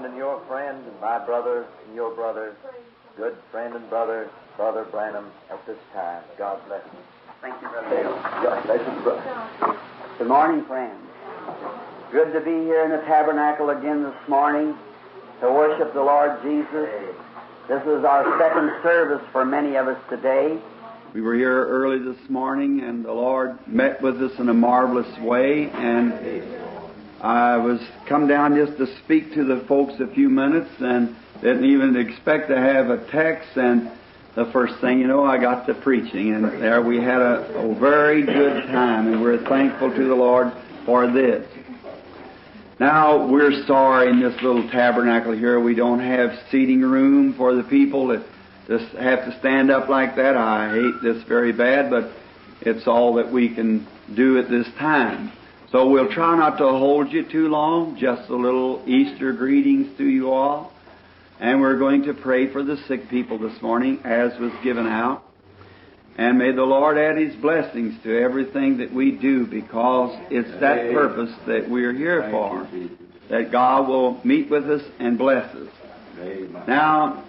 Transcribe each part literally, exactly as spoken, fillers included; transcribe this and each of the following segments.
and your friend, and my brother and your brother, good friend and brother, Brother Branham, at this time. God bless you. Thank you, Brother Bill. God bless you, brother. Good morning, friends. Good to be here in the tabernacle again this morning to worship the Lord Jesus. This is our second service for many of us today. We were here early this morning, and the Lord met with us in a marvelous way, and I was come down just to speak to the folks a few minutes and didn't even expect to have a text, and the first thing you know, I got to preaching, and there we had a, a very good time, and we're thankful to the Lord for this. Now, we're sorry in this little tabernacle here we don't have seating room for the people that just have to stand up like that. I hate this very bad, but it's all that we can do at this time. So we'll try not to hold you too long, just a little Easter greetings to you all. And we're going to pray for the sick people this morning, as was given out. And may the Lord add His blessings to everything that we do, because it's that purpose that we're here for, that God will meet with us and bless us. Now,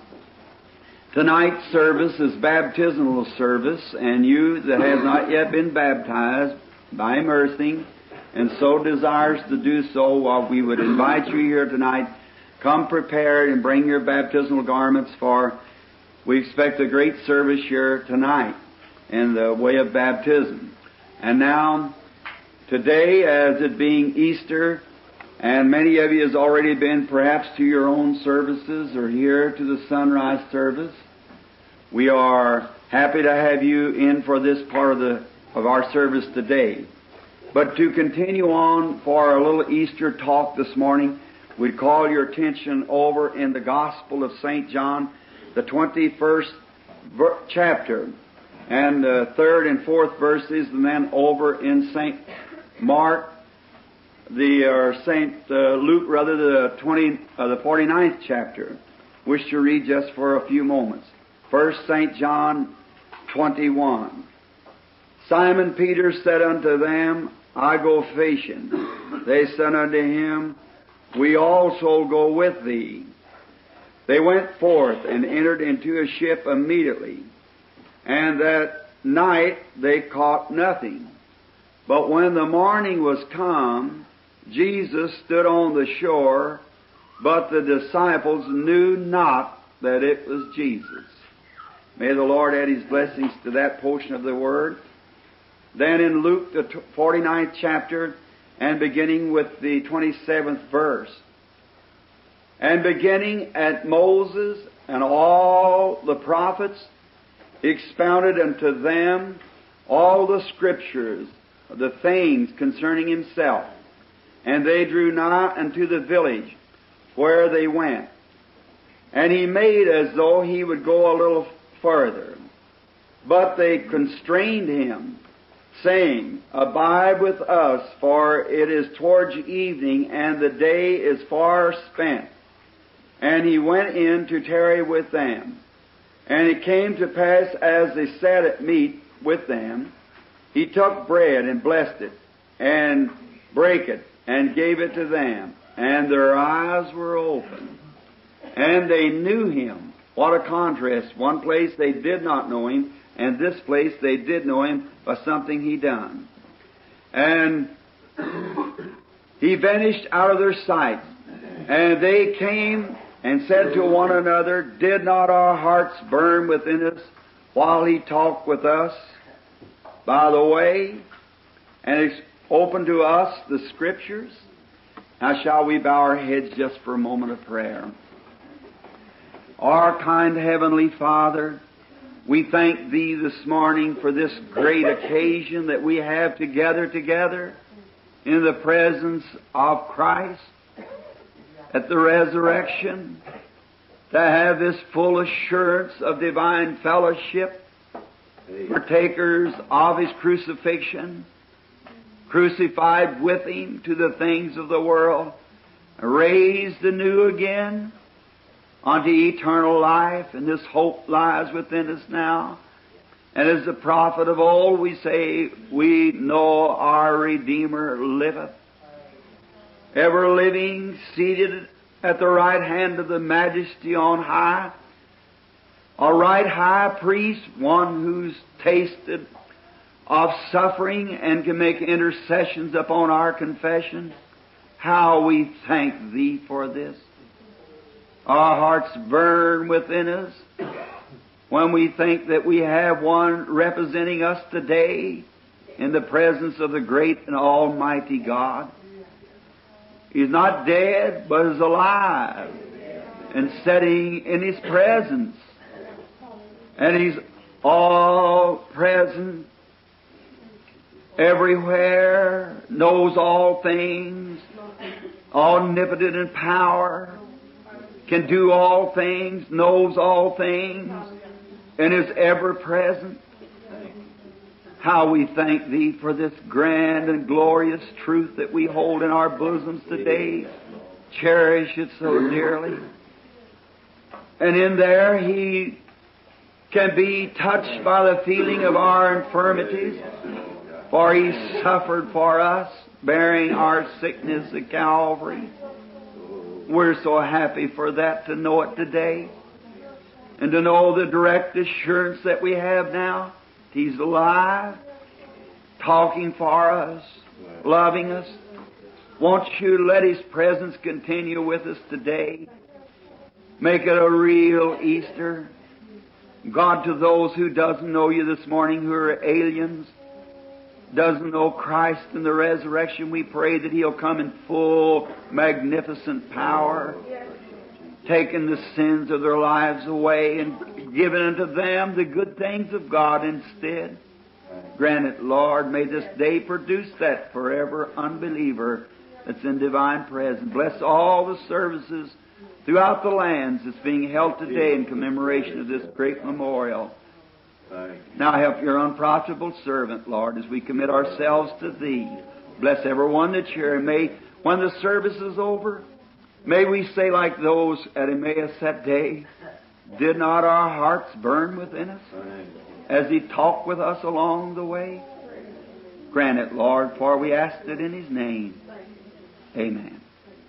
tonight's service is baptismal service, and you that have not yet been baptized by immersing and so desires to do so, while we would invite you here tonight, come prepared and bring your baptismal garments, for we expect a great service here tonight in the way of baptism. And now, today, as it being Easter, and many of you has already been perhaps to your own services or here to the sunrise service, we are happy to have you in for this part of the of our service today. But to continue on for a little Easter talk this morning, we call your attention over in the Gospel of Saint John, the twenty-first ver- chapter, and the third and fourth verses, and then over in Saint Mark, the or Saint uh, Luke, rather, the twenty, uh, the forty-ninth chapter. Wish to read just for a few moments. First Saint John twenty-one. Simon Peter said unto them, I go fishing. They said unto him, we also go with thee. They went forth and entered into a ship immediately. And that night they caught nothing. But when the morning was come, Jesus stood on the shore, but the disciples knew not that it was Jesus. May the Lord add His blessings to that portion of the Word. Then in Luke, the forty-ninth chapter, and beginning with the twenty-seventh verse, and beginning at Moses and all the prophets, expounded unto them all the Scriptures, the things concerning Himself. And they drew nigh unto the village where they went. And He made as though He would go a little further. But they constrained Him, saying, abide with us, for it is towards evening, and the day is far spent. And He went in to tarry with them. And it came to pass, as they sat at meat with them, He took bread and blessed it, and brake it, and gave it to them. And their eyes were opened, and they knew Him. What a contrast. One place they did not know Him, and this place they did know Him by something He done. And He vanished out of their sight. And they came and said to one another, did not our hearts burn within us while He talked with us by the way, and opened to us the Scriptures? Now shall we bow our heads just for a moment of prayer. Our kind Heavenly Father, we thank Thee this morning for this great occasion that we have together together in the presence of Christ at the resurrection, to have this full assurance of divine fellowship, partakers of His crucifixion, crucified with Him to the things of the world, raised anew again unto eternal life, and this hope lies within us now. And as the prophet of old, we say, we know our Redeemer liveth, ever living, seated at the right hand of the Majesty on high, a right high priest, one who's tasted of suffering and can make intercessions upon our confession. How we thank Thee for this. Our hearts burn within us when we think that we have one representing us today in the presence of the great and almighty God. He's not dead, but is alive and sitting in His presence. And He's all present, everywhere, knows all things, omnipotent in power, can do all things, knows all things, and is ever present. How we thank Thee for this grand and glorious truth that we hold in our bosoms today. Cherish it so dearly. And in there He can be touched by the feeling of our infirmities, for He suffered for us, bearing our sickness at Calvary. We're so happy for that, to know it today, and to know the direct assurance that we have now. He's alive, talking for us, loving us. Won't you let His presence continue with us today? Make it a real Easter. God, to those who doesn't know You this morning, who are aliens, doesn't know Christ and the resurrection, we pray that He'll come in full, magnificent power, taking the sins of their lives away and giving unto them the good things of God instead. Grant it, Lord. May this day produce that forever unbeliever that's in divine presence. Bless all the services throughout the lands that's being held today in commemoration of this great memorial. Now help Your unprofitable servant, Lord, as we commit ourselves to Thee. Bless everyone that's here. And may, when the service is over, may we say like those at Emmaus that day, did not our hearts burn within us as He talked with us along the way? Grant it, Lord, for we asked it in His name. Amen.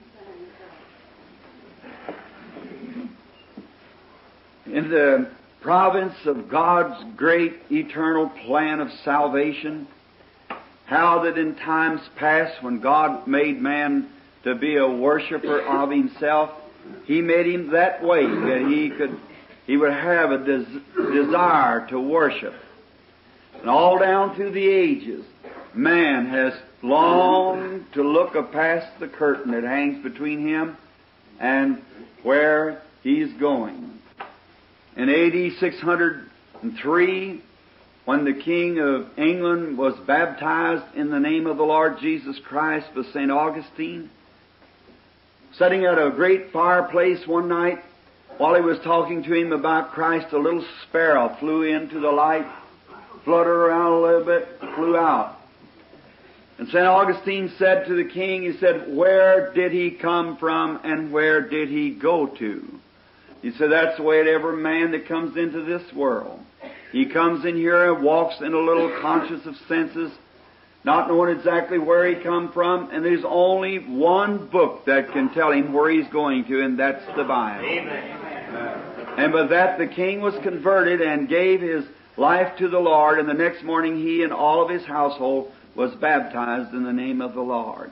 In the province of God's great eternal plan of salvation, how that in times past when God made man to be a worshiper of Himself, He made him that way that he could, he would have a des- desire to worship. And all down through the ages, man has longed to look past the curtain that hangs between him and where he's going. In A D six hundred three, when the King of England was baptized in the name of the Lord Jesus Christ by Saint Augustine, sitting at a great fireplace one night, while he was talking to him about Christ, a little sparrow flew into the light, fluttered around a little bit, flew out. And Saint Augustine said to the king, he said, "Where did he come from and where did he go to?" He said, "That's the way of every man that comes into this world. He comes in here and walks in a little conscious of senses, not knowing exactly where he come from, and there's only one book that can tell him where he's going to, and that's the Bible." Amen. And by that the king was converted and gave his life to the Lord, and the next morning he and all of his household was baptized in the name of the Lord.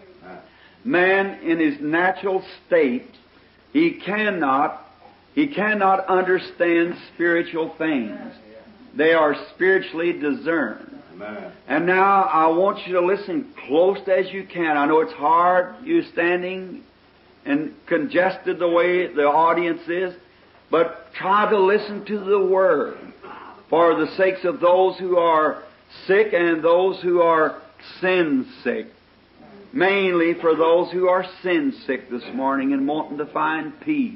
Man in his natural state, he cannot, he cannot understand spiritual things. They are spiritually discerned. Amen. And now I want you to listen close as you can. I know it's hard, you're standing and congested the way the audience is, but try to listen to the Word for the sakes of those who are sick and those who are sin sick. Mainly for those who are sin sick this morning and wanting to find peace.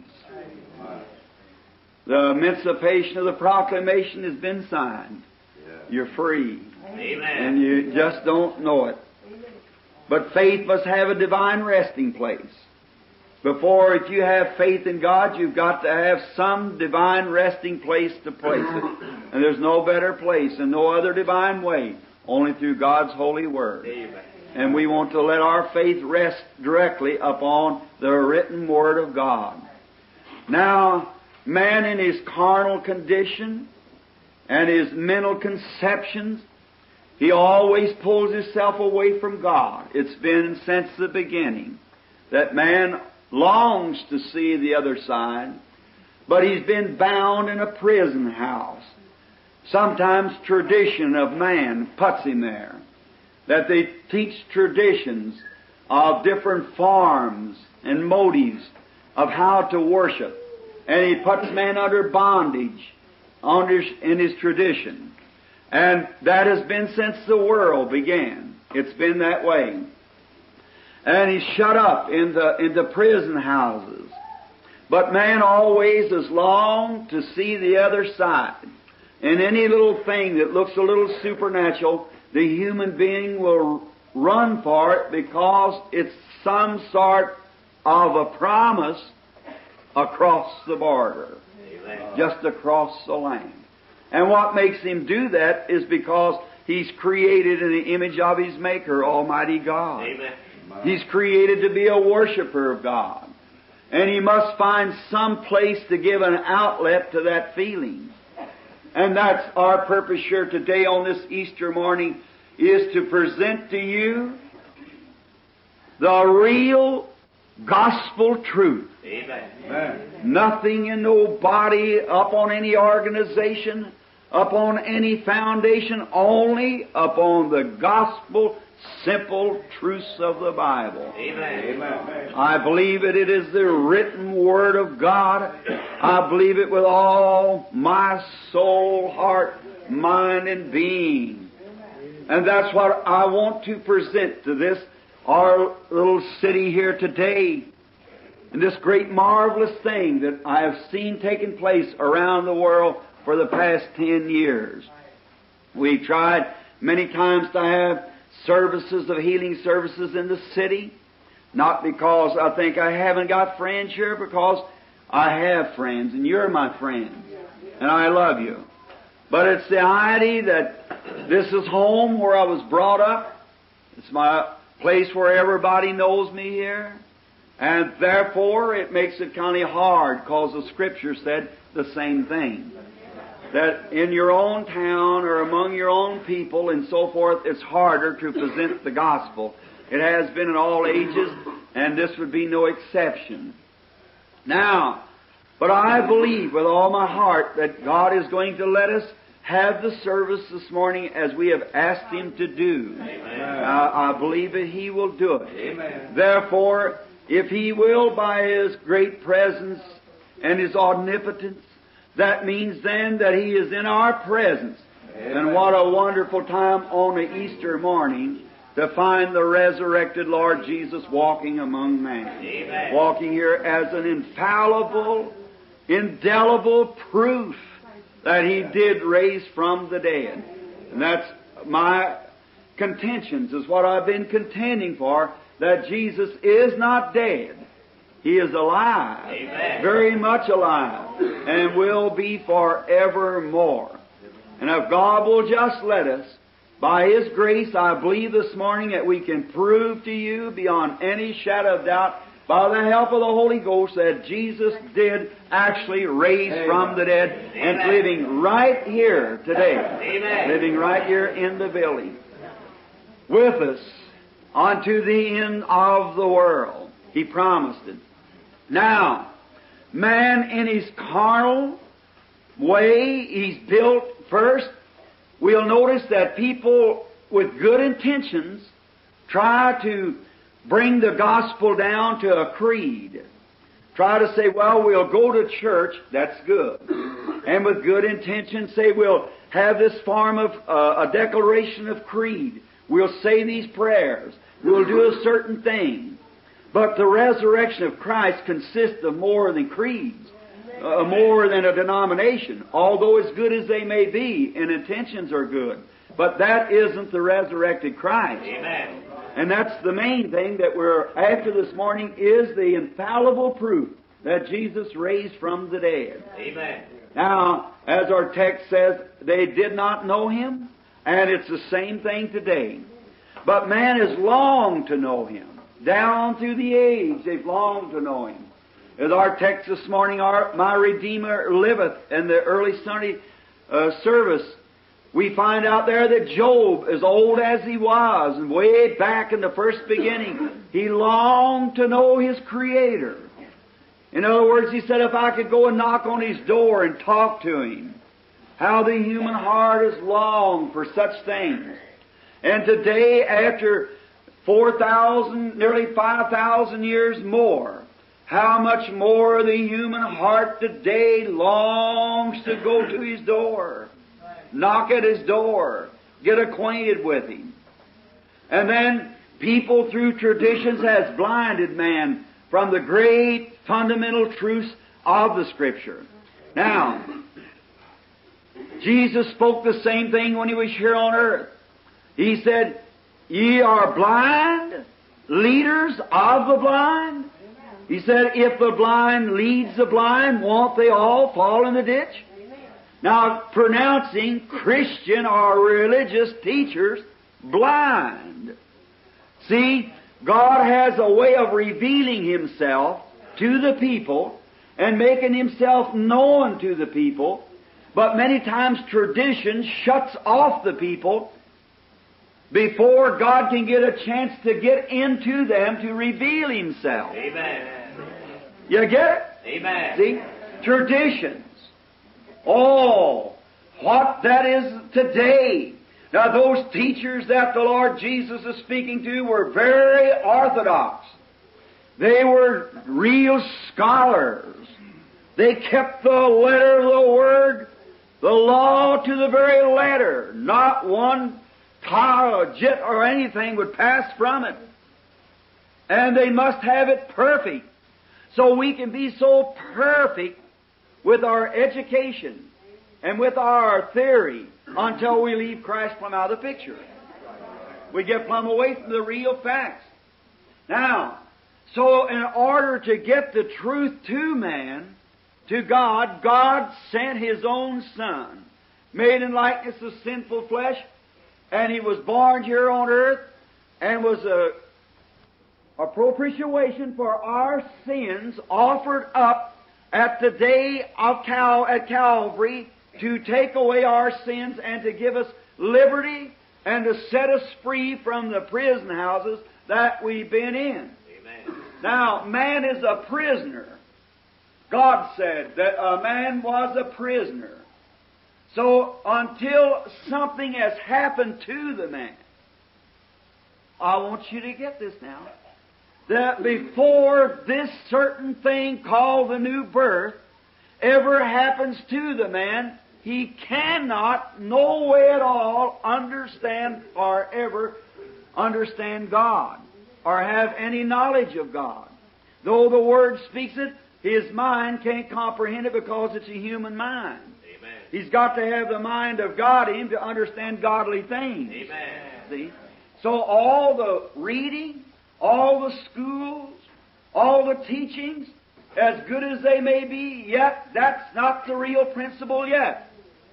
The emancipation of the proclamation has been signed. You're free. Amen. And you just don't know it. But faith must have a divine resting place. Before, if you have faith in God, you've got to have some divine resting place to place it. And there's no better place and no other divine way, only through God's holy Word. Amen. And we want to let our faith rest directly upon the written Word of God. Now, man in his carnal condition and his mental conceptions, he always pulls himself away from God. It's been since the beginning that man longs to see the other side, but he's been bound in a prison house. Sometimes tradition of man puts him there, that they teach traditions of different forms and motives of how to worship. And he puts man under bondage under, in his tradition. And that has been since the world began. It's been that way. And he's shut up in the, in the prison houses. But man always has longed to see the other side. And any little thing that looks a little supernatural, the human being will run for it because it's some sort of a promise across the border. Amen. Just across the land. And what makes him do that is because he's created in the image of his Maker, Almighty God. Amen. He's created to be a worshiper of God. And he must find some place to give an outlet to that feeling. And that's our purpose here today on this Easter morning, is to present to you the real gospel truth. Amen. Amen. Nothing in nobody up on any organization, upon any foundation, only upon the gospel simple truths of the Bible. Amen. Amen. I believe that it is the written Word of God. I believe it with all my soul, heart, mind, and being. And that's what I want to present to this, our little city here today. And this great marvelous thing that I have seen taking place around the world for the past ten years. We've tried many times to have services of healing services in the city. Not because I think I haven't got friends here, because I have friends, and you're my friends, and I love you. But it's the idea that this is home where I was brought up. It's my place where everybody knows me here. And therefore, it makes it kind of hard, because the Scripture said the same thing. That in your own town or among your own people and so forth, it's harder to present the gospel. It has been in all ages, and this would be no exception. Now, but I believe with all my heart that God is going to let us have the service this morning as we have asked Him to do. Amen. Uh, I believe that He will do it. Amen. Therefore, if He will, by His great presence and His omnipotence, that means then that He is in our presence. Amen. And what a wonderful time on the Easter morning to find the resurrected Lord Jesus walking among man. Amen. Walking here as an infallible, indelible proof that He did raise from the dead. And that's my contentions, is what I've been contending for, that Jesus is not dead. He is alive, Amen. Very much alive, and will be forevermore. And if God will just let us, by His grace, I believe this morning that we can prove to you beyond any shadow of doubt, by the help of the Holy Ghost, that Jesus did actually raise Amen. From the dead, Amen. And living right here today, Amen. Living right here in the building, with us unto the end of the world. He promised it. Now, man in his carnal way, he's built first. We'll notice that people with good intentions try to bring the gospel down to a creed. Try to say, well, we'll go to church, that's good. And with good intentions say, we'll have this form of uh, a declaration of creed. We'll say these prayers. We'll do a certain thing. But the resurrection of Christ consists of more than creeds, uh, more than a denomination, although as good as they may be, and intentions are good. But that isn't the resurrected Christ. Amen. And that's the main thing that we're after this morning, is the infallible proof that Jesus raised from the dead. Amen. Now, as our text says, they did not know Him, and it's the same thing today. But man has longed to know Him. Down through the age, they've longed to know Him. As our text this morning, our, my Redeemer liveth, in the early Sunday uh, service, we find out there that Job, as old as he was, and way back in the first beginning, he longed to know his Creator. In other words, he said, if I could go and knock on His door and talk to Him, how the human heart has longed for such things. And today, after four thousand, nearly five thousand years more, how much more the human heart today longs to go to His door, knock at His door, get acquainted with Him. And then people through traditions has blinded man from the great fundamental truths of the Scripture. Now, Jesus spoke the same thing when He was here on earth. He said, ye are blind, leaders of the blind. He said, if the blind leads the blind, won't they all fall in the ditch? Now, pronouncing Christian or religious teachers blind. See, God has a way of revealing Himself to the people and making Himself known to the people, but many times tradition shuts off the people before God can get a chance to get into them to reveal Himself. Amen. You get it? Amen. See? Traditions. Oh, what that is today. Now, those teachers that the Lord Jesus is speaking to were very orthodox. They were real scholars. They kept the letter of the Word, the law to the very letter. Not one tar or jit or anything would pass from it. And they must have it perfect. So we can be so perfect with our education and with our theory until we leave Christ plumb out of the picture. We get plumb away from the real facts. Now, so in order to get the truth to man, to God, God sent His own Son, made in likeness of sinful flesh, and He was born here on earth, and was a, a propitiation for our sins offered up at the day of Cal, at Calvary to take away our sins and to give us liberty and to set us free from the prison houses that we've been in. Amen. Now, man is a prisoner. God said that a man was a prisoner. So until something has happened to the man, I want you to get this now, that before this certain thing called the new birth ever happens to the man, he cannot no way at all understand or ever understand God or have any knowledge of God. Though the Word speaks it, his mind can't comprehend it because it's a human mind. Amen. He's got to have the mind of God in him to understand godly things. Amen. See? So all the reading, all the schools, all the teachings, as good as they may be, yet that's not the real principle yet.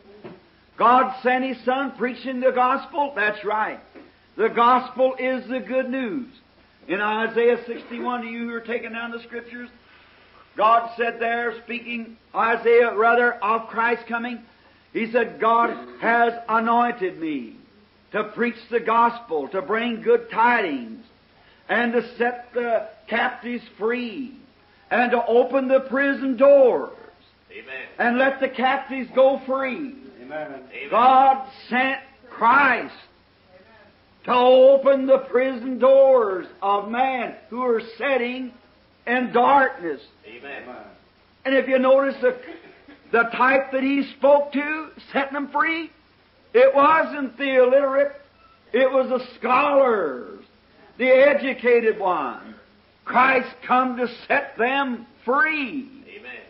God sent His Son preaching the gospel. That's right. The gospel is the good news. In Isaiah sixty-one, to you who are taking down the Scriptures, God said there, speaking, Isaiah rather, of Christ coming, He said, God has anointed me to preach the gospel, to bring good tidings, and to set the captives free, and to open the prison doors, Amen. and let the captives go free. Amen. God sent Christ to open the prison doors of man who are sitting in darkness. Amen. And if you notice the, the type that He spoke to, setting them free, it wasn't the illiterate, it was the scholars, the educated ones. Christ come to set them free. Amen.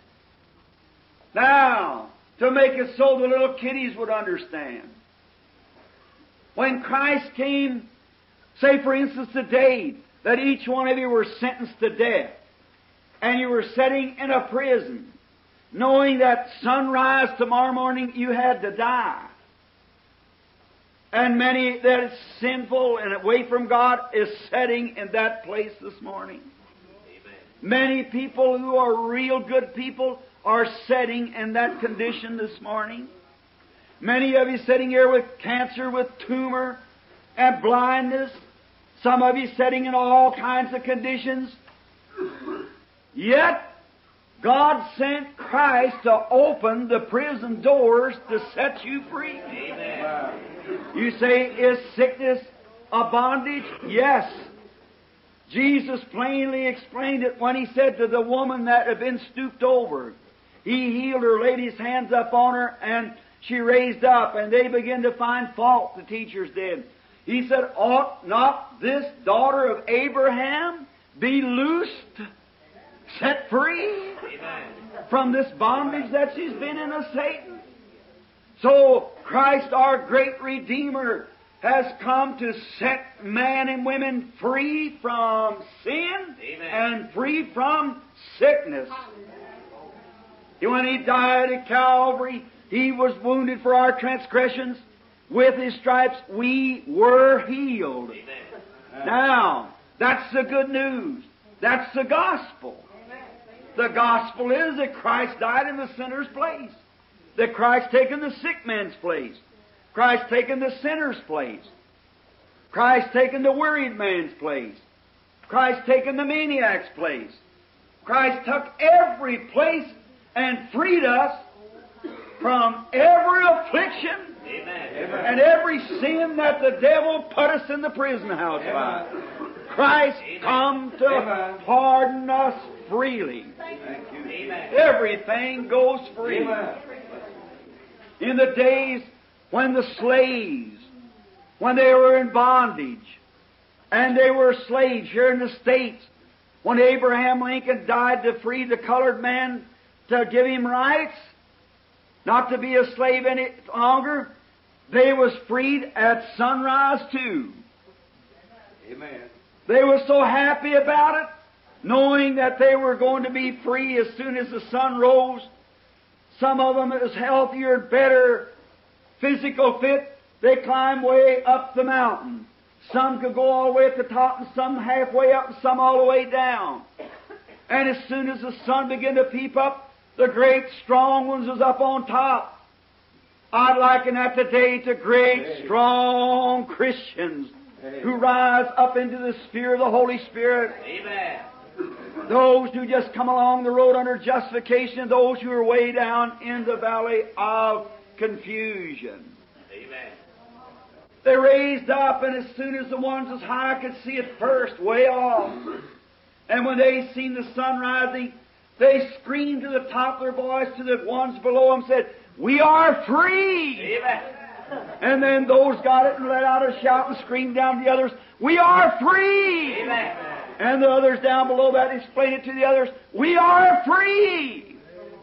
Now, to make it so the little kiddies would understand. When Christ came, say for instance today, that each one of you were sentenced to death, and you were sitting in a prison, knowing that sunrise tomorrow morning you had to die. And many that is sinful and away from God is sitting in that place this morning. Amen. Many people who are real good people are sitting in that condition this morning. Many of you sitting here with cancer, with tumor, and blindness. Some of you sitting in all kinds of conditions. Yet, God sent Christ to open the prison doors to set you free. Amen. You say, is sickness a bondage? Yes. Jesus plainly explained it when He said to the woman that had been stooped over. He healed her, laid His hands up on her, and she raised up, and they began to find fault, the teachers did. He said, ought not this daughter of Abraham be loosed, set free Amen. From this bondage that she's been in of Satan? So Christ, our great Redeemer, has come to set man and women free from sin Amen. And free from sickness. When He died at Calvary, He was wounded for our transgressions. With His stripes we were healed. Amen. Now, that's the good news. That's the gospel. The gospel is that Christ died in the sinner's place. That Christ taken the sick man's place. Christ taken the sinner's place. Christ taken the worried man's place. Christ taken the maniac's place. Christ took every place and freed us from every affliction Amen. And every sin that the devil put us in the prison house by. Christ Amen. Come to Amen. Pardon us freely. Amen. Everything goes free. Amen. In the days when the slaves, when they were in bondage, and they were slaves here in the States, when Abraham Lincoln died to free the colored man, to give him rights, not to be a slave any longer, they was freed at sunrise too. Amen. They were so happy about it, knowing that they were going to be free as soon as the sun rose. Some of them is healthier, better, physical fit. They climbed way up the mountain. Some could go all the way at the top, and some halfway up, and some all the way down. And as soon as the sun began to peep up, the great strong ones was up on top. I'd liken that today to great strong Christians who rise up into the sphere of the Holy Spirit. Amen. Those who just come along the road under justification, and those who are way down in the valley of confusion. Amen. They raised up, and as soon as the ones as high could see it first, way off, and when they seen the sun rising, they screamed to the top of their voice to the ones below them, said, "We are free!" Amen. And then those got it and let out a shout and screamed down to the others, "We are free!" Amen. And the others down below that explained it to the others, "We are free!"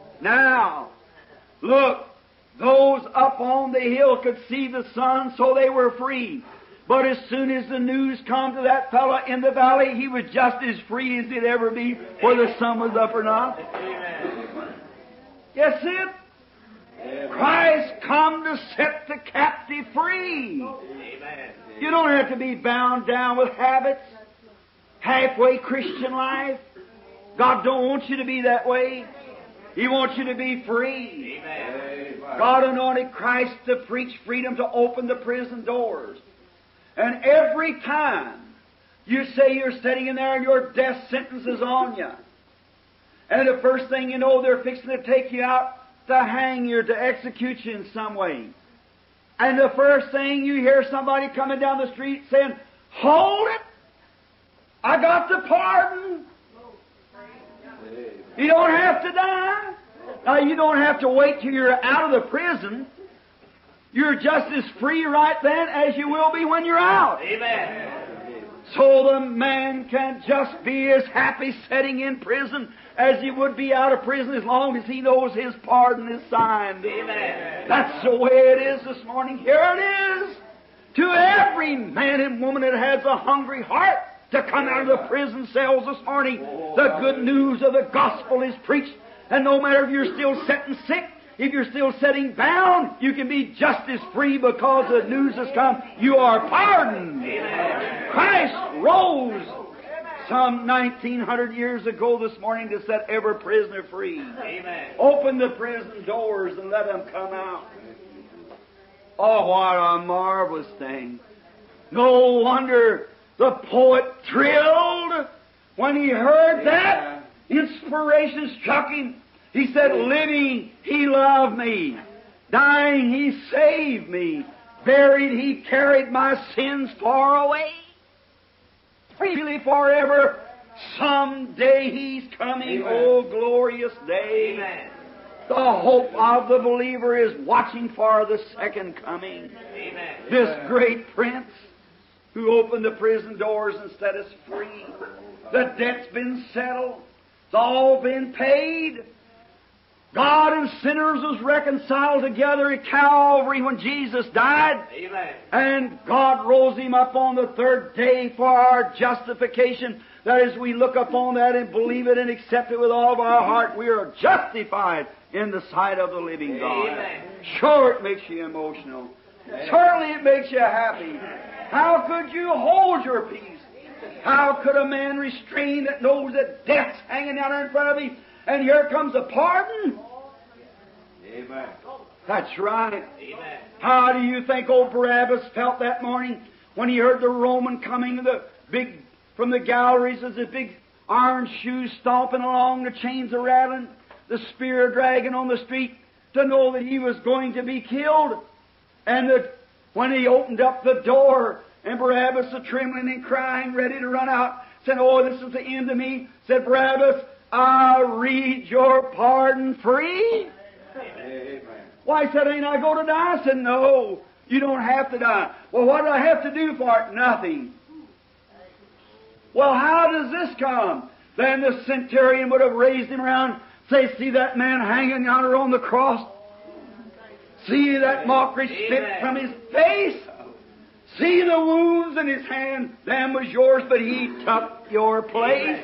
Now, look, those up on the hill could see the sun, so they were free. But as soon as the news come to that fellow in the valley, he was just as free as he'd ever be, whether the sun was up or not. Amen. Yes, it. Amen. Christ come to set the captive free. Amen. You don't have to be bound down with habits, halfway Christian life. God don't want you to be that way. He wants you to be free. Amen. God anointed Christ to preach freedom, to open the prison doors. And every time you say you're sitting in there and your death sentence is on you, and the first thing you know, they're fixing to take you out to hang you, to execute you in some way. And the first thing you hear somebody coming down the street saying, "Hold it! I got the pardon." You don't have to die. Now, you don't have to wait till you're out of the prison. You're just as free right then as you will be when you're out. Amen. So the man can just be as happy sitting in prison as he would be out of prison as long as he knows his pardon is signed. Amen. That's the way it is this morning. Here it is. To every man and woman that has a hungry heart to come out of the prison cells this morning, the good news of the gospel is preached. And no matter if you're still sitting sick, If you're still sitting bound, you can be just as free because the news has come. You are pardoned. Amen. Christ rose some nineteen hundred years ago this morning to set every prisoner free. Amen. Open the prison doors and let them come out. Oh, what a marvelous thing. No wonder the poet thrilled when he heard that. Inspiration struck him. He said, living, He loved me. Dying, He saved me. Buried, He carried my sins far away. Freely forever. Someday He's coming. Amen. Oh, glorious day. Amen. The hope of the believer is watching for the second coming. Amen. This great Prince who opened the prison doors and set us free. The debt's been settled. It's all been paid. God and sinners was reconciled together at Calvary when Jesus died. Amen. And God rose Him up on the third day for our justification. That is, we look upon that and believe it and accept it with all of our heart. We are justified in the sight of the living God. Amen. Sure, it makes you emotional. Amen. Certainly it makes you happy. How could you hold your peace? How could a man restrain that knows that death's hanging out there in front of him, and here comes a pardon? Amen. That's right. Amen. How do you think old Barabbas felt that morning when he heard the Roman coming to the big from the galleries as his big iron shoes stomping along, the chains are rattling, the spear dragging on the street, to know that he was going to be killed? And that when he opened up the door, and Barabbas a trembling and crying, ready to run out, said, oh, this is the end of me, said Barabbas, I'll read your pardon free. Amen. Why, he said, ain't I going to die? I said, no, you don't have to die. Well, what do I have to do for it? Nothing. Well, how does this come? Then the centurion would have raised him around, say, see that man hanging yonder on the cross? See that mockery spit from his face? See the wounds in his hand? Them was yours, but he took your place.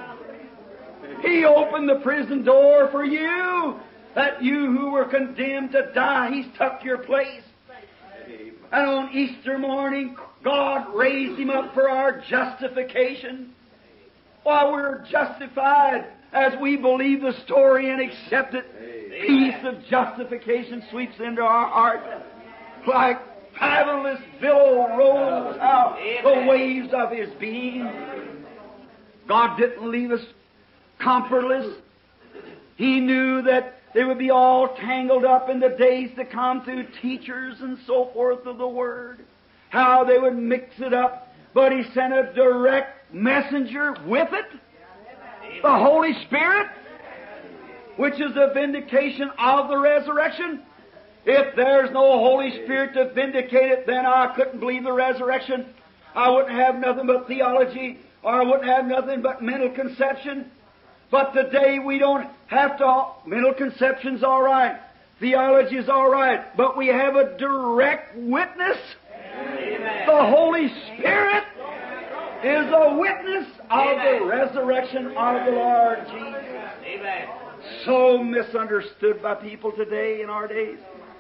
He opened the prison door for you, that you who were condemned to die, He's took your place. And on Easter morning, God raised Him up for our justification. While we're justified, as we believe the story and accept it, peace of justification sweeps into our heart like fathomless billow rolls out the waves of His being. God didn't leave us comfortless. He knew that they would be all tangled up in the days to come through teachers and so forth of the Word. How they would mix it up. But He sent a direct messenger with it. The Holy Spirit, which is a vindication of the resurrection. If there's no Holy Spirit to vindicate it, then I couldn't believe the resurrection. I wouldn't have nothing but theology, or I wouldn't have nothing but mental conception. But today we don't have to. Mental conception's all right. Theology's all right. But we have a direct witness. Amen. The Holy Spirit is a witness of Amen. The resurrection of the Lord Jesus. Amen. So misunderstood by people today in our days.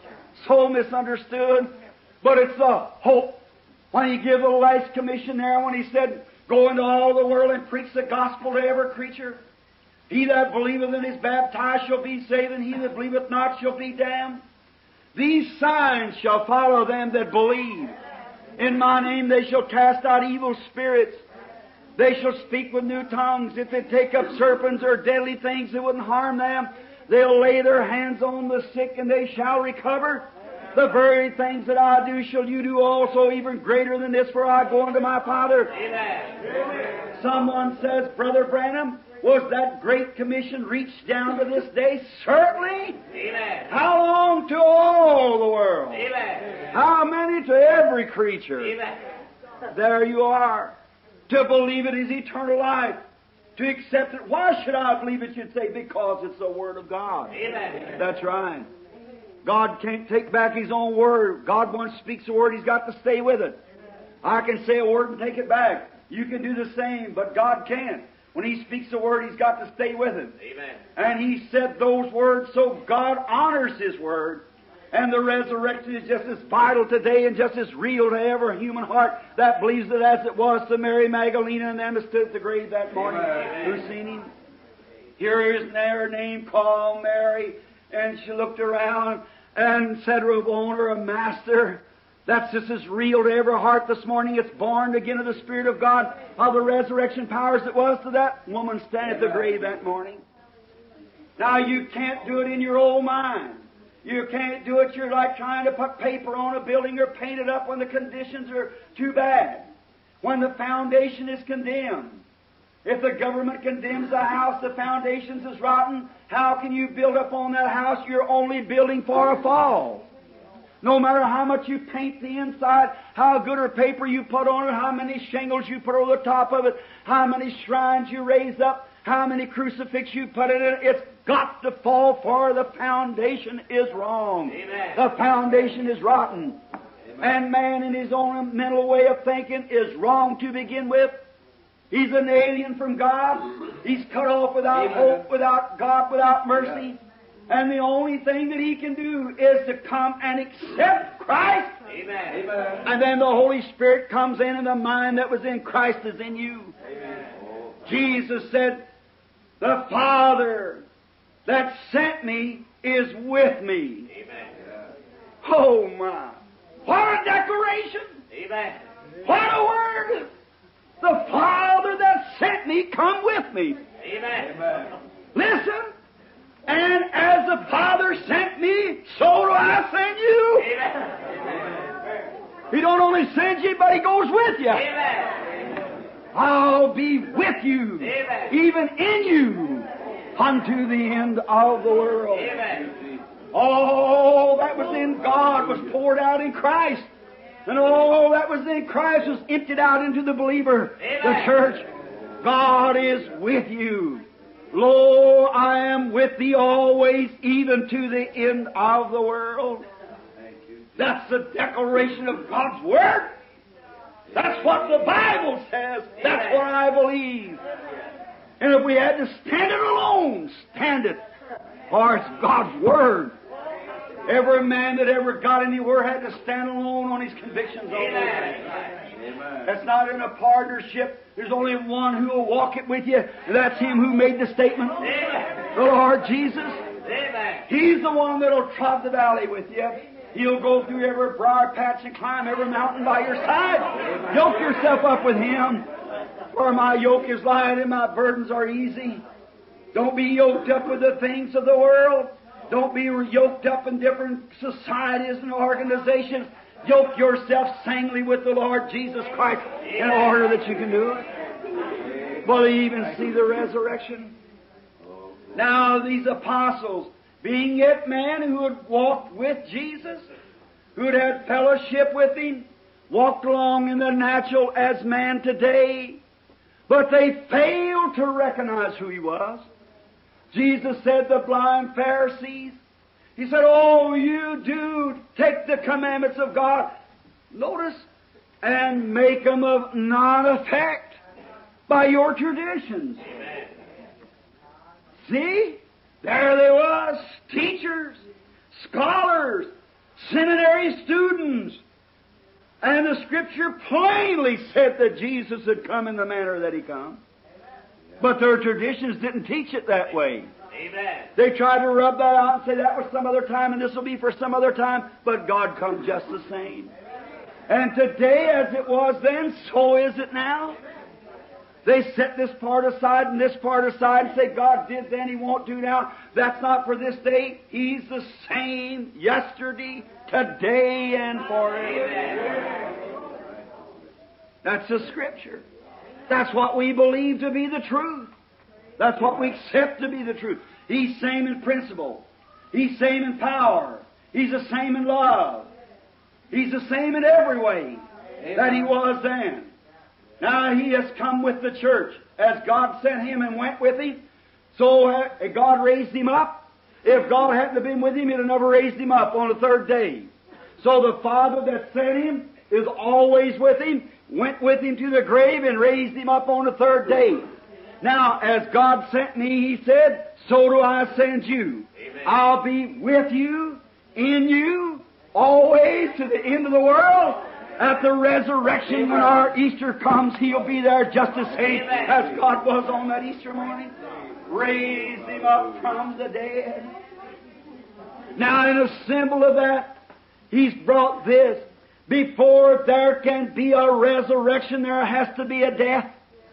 So misunderstood. But it's the hope. When He gave the last commission there, when He said, go into all the world and preach the gospel to every creature. He that believeth and is baptized shall be saved, and he that believeth not shall be damned. These signs shall follow them that believe. In my name they shall cast out evil spirits. They shall speak with new tongues. If they take up serpents or deadly things that wouldn't harm them, they'll lay their hands on the sick and they shall recover. The very things that I do shall you do also, even greater than this, for I go unto my Father. Amen. Someone says, Brother Branham, was that great commission reached down to this day? Certainly. Amen. How long to all the world? Amen. How many to every creature? Amen. There you are. To believe it is eternal life. To accept it. Why should I believe it? You'd say, because it's the Word of God. Amen. That's right. God can't take back His own Word. God once speaks a word, He's got to stay with it. I can say a word and take it back. You can do the same, but God can't. When He speaks a word, He's got to stay with it. Amen. And He said those words, so God honors His word. And the resurrection is just as vital today and just as real to every human heart that believes it as it was to Mary Magdalene and them that stood at the grave that morning. Who seen Him? Here is their name called Mary. And she looked around and said, Rabboni, or Master. That's just as real to every heart this morning. It's born again of the Spirit of God, of the resurrection powers that was to that woman standing at the grave that morning. Now, you can't do it in your old mind. You can't do it. You're like trying to put paper on a building or paint it up when the conditions are too bad. When the foundation is condemned. If the government condemns a house, the foundations is rotten, how can you build up on that house? You're only building for a fall. No matter how much you paint the inside, how good or paper you put on it, how many shingles you put over the top of it, how many shrines you raise up, how many crucifixes you put in it, it's got to fall, for the foundation is wrong. Amen. The foundation is rotten. Amen. And man in his own mental way of thinking is wrong to begin with. He's an alien from God. He's cut off without Amen. Hope, without God, without mercy. Yeah. And the only thing that he can do is to come and accept Christ. Amen. Amen. And then the Holy Spirit comes in, and the mind that was in Christ is in you. Amen. Jesus said, the Father that sent me is with me. Amen. Oh my! What a declaration! Amen. What a word! The Father that sent me, come with me. Amen. Amen. Listen. And as the Father sent me, so do I send you. Amen. He don't only send you, but He goes with you. Amen. I'll be with you, Amen. even in you, unto the end of the world. Amen. All that was in God was poured out in Christ. And all that was in Christ was emptied out into the believer, Amen. the church. God is with you. Lo, I am with thee always, even to the end of the world. That's the declaration of God's Word. That's what the Bible says. That's what I believe. And if we had to stand it alone, stand it. For it's God's Word. Every man that ever got any Word had to stand alone on his convictions. Amen. That's not in a partnership. There's only one who will walk it with you, and that's Him who made the statement. Amen. The Lord Jesus. Amen. He's the one that'll trod the valley with you. He'll go through every briar patch and climb every mountain by your side. Amen. Yoke yourself up with Him. For my yoke is light and my burdens are easy. Don't be yoked up with the things of the world. Don't be yoked up in different societies and organizations. Yoke yourself singly with the Lord Jesus Christ in order that you can do it. Believe and see the resurrection. Now these apostles, being yet men who had walked with Jesus, who had had fellowship with Him, walked along in the natural as man today, but they failed to recognize who He was. Jesus said, the blind Pharisees, He said, oh, you do take the commandments of God, notice, and make them of non-effect by your traditions. Amen. See? There they was, teachers, scholars, seminary students. And the Scripture plainly said that Jesus had come in the manner that He come. But their traditions didn't teach it that way. Amen. They tried to rub that out and say that was some other time and this will be for some other time, but God comes just the same. And today, as it was then, so is it now. They set this part aside and this part aside and say, God did then, He won't do now. That's not for this day. He's the same yesterday, today, and forever. Amen. That's the Scripture. That's what we believe to be the truth. That's what we accept to be the truth. He's same in principle. He's same in power. He's the same in love. He's the same in every way that He was then. Now He has come with the church as God sent Him and went with Him. So uh, God raised Him up. If God hadn't have been with Him, He'd have never raised Him up on the third day. So the Father that sent Him is always with Him, went with Him to the grave and raised Him up on the third day. Now, as God sent me, He said, so do I send you. Amen. I'll be with you, in you, always to the end of the world. At the resurrection, Amen. When our Easter comes, He'll be there just as safe as God was on that Easter morning. Raised Him up from the dead. Now, in a symbol of that, He's brought this. Before there can be a resurrection, there has to be a death.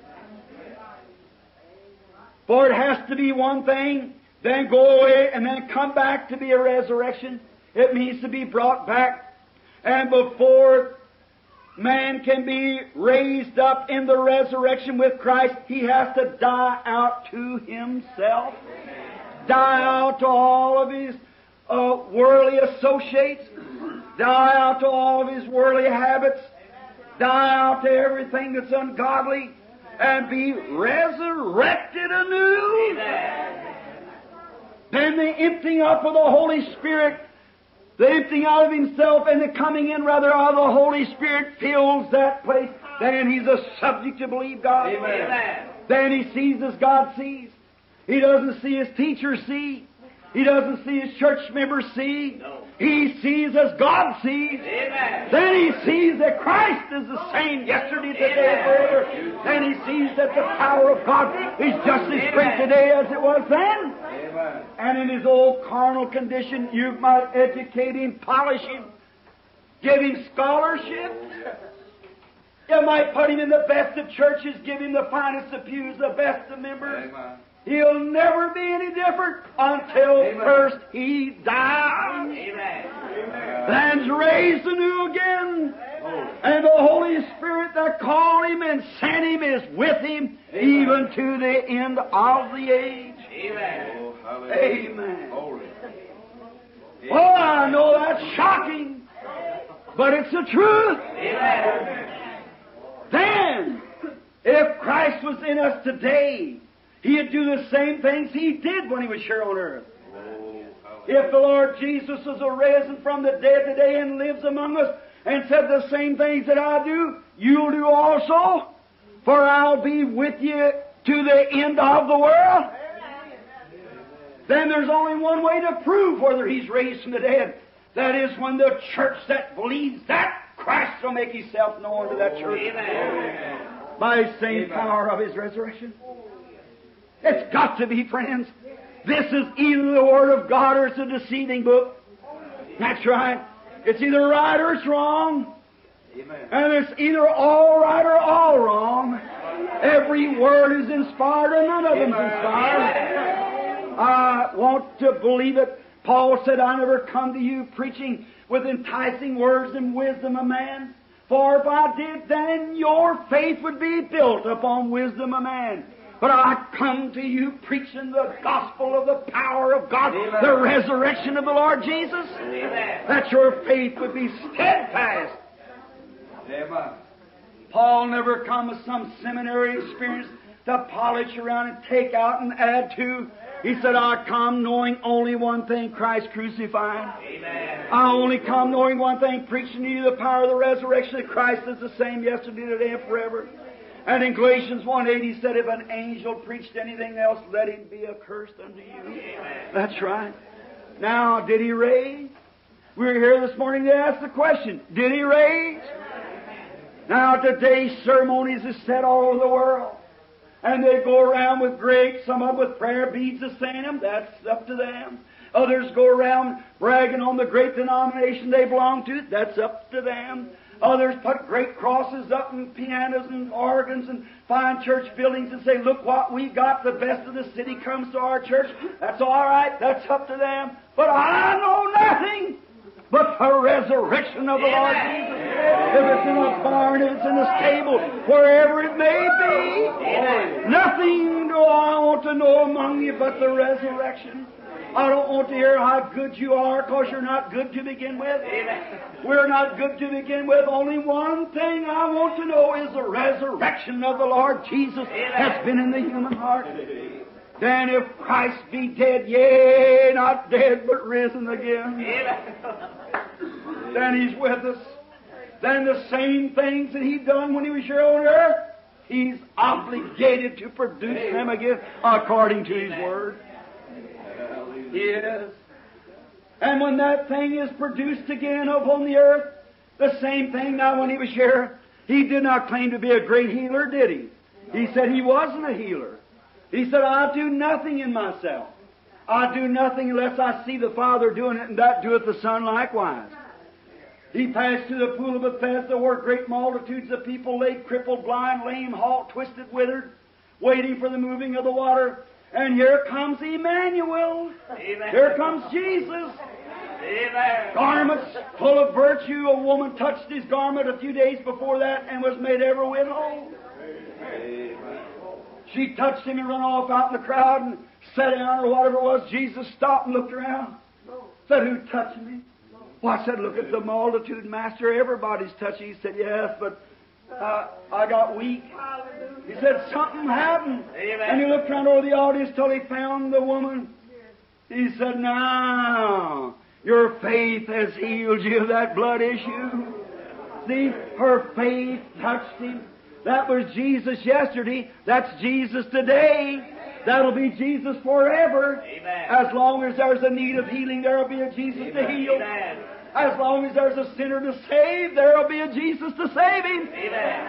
For it has to be one thing, then go away, and then come back to be a resurrection. It means to be brought back. And before man can be raised up in the resurrection with Christ, he has to die out to himself. Die out to all of his uh, worldly associates. Die out to all of his worldly habits. Die out to everything that's ungodly. And be resurrected anew. Amen. Then the emptying up of the Holy Spirit, the emptying out of himself and the coming in rather of the Holy Spirit fills that place. Then he's a subject to believe God. Amen. Then he sees as God sees. He doesn't see as teachers see. He doesn't see as church members see. No. He sees as God sees. Amen. Then he sees that Christ is the same yesterday, today, and forever. Then he sees that the power of God is just as great today as it was then. Amen. And in his old carnal condition, you might educate him, polish him, give him scholarship. You might put him in the best of churches, give him the finest of pews, the best of members. Amen. He'll never be any different until Amen. First he dies. Amen. Then's raised anew again. Amen. And the Holy Spirit that called him and sent him is with him Amen. Even to the end of the age. Amen. Oh, Amen. Holy. Oh, I know that's shocking, but it's the truth. Amen. Then, if Christ was in us today, He'd do the same things He did when He was here on earth. Oh, if the Lord Jesus was arisen from the dead today and lives among us and said the same things that I do, you'll do also, for I'll be with you to the end of the world. Then there's only one way to prove whether He's raised from the dead. That is when the church that believes that Christ will make Himself known to that church. Amen. By His same Amen. Power of His resurrection. It's got to be, friends. This is either the Word of God or it's a deceiving book. That's right. It's either right or it's wrong. Amen. And it's either all right or all wrong. Every word is inspired and none of them's inspired. I want to believe it. Paul said, I never come to you preaching with enticing words and wisdom of man. For if I did, then your faith would be built upon wisdom of man. But I come to you preaching the gospel of the power of God, Amen. The resurrection of the Lord Jesus, Amen. That your faith would be steadfast. Amen. Paul never come with some seminary experience to polish around and take out and add to. He said, I come knowing only one thing, Christ crucified. Amen. I only come knowing one thing, preaching to you the power of the resurrection of Christ is the same yesterday, today, and forever. And in Galatians one eight, he said, if an angel preached anything else, let him be accursed unto you. Amen. That's right. Now, did he raise? We were here this morning to ask the question, did he raise? Now, today's ceremonies is set all over the world. And they go around with great, some of them with prayer beads of saying them. That's up to them. Others go around bragging on the great denomination they belong to. That's up to them. Others put great crosses up and pianos and organs and fine church buildings and say, look what we got. The best of the city comes to our church. That's all right. That's up to them. But I know nothing but the resurrection of the Lord Jesus. If it's in a barn, if it's in a stable, wherever it may be, Amen. Nothing do I want to know among you but the resurrection. I don't want to hear how good you are, because you're not good to begin with. Amen. We're not good to begin with. Only one thing I want to know is the resurrection of the Lord Jesus has been in the human heart. Then if Christ be dead, yea, not dead, but risen again, then He's with us. Then the same things that He done when He was here on earth, He's obligated to produce them again according to His Word. Yes. And when that thing is produced again upon the earth, the same thing now when He was here, He did not claim to be a great healer, did He? He said He wasn't a healer. He said, I do nothing in myself. I do nothing unless I see the Father doing it, and that doeth the Son likewise. He passed through the pool of Bethesda where great multitudes of people lay crippled, blind, lame, halt, twisted, withered, waiting for the moving of the water. And here comes Emmanuel. Amen. Here comes Jesus. Amen. Garments full of virtue. A woman touched His garment a few days before that and was made every whit whole. Amen. She touched Him and ran off out in the crowd and sat down or whatever it was. Jesus stopped and looked around. Said, who touched me? Well, I said, look at the multitude, Master. Everybody's touching. He said, yes, but uh, I got weak. He said, something happened. Amen. And he looked around over the audience till he found the woman. He said, now, your faith has healed you of that blood issue. See, her faith touched Him. That was Jesus yesterday. That's Jesus today. That'll be Jesus forever. Amen. As long as there's a need of healing, there'll be a Jesus Amen. To heal. Amen. As long as there's a sinner to save, there'll be a Jesus to save him. Amen.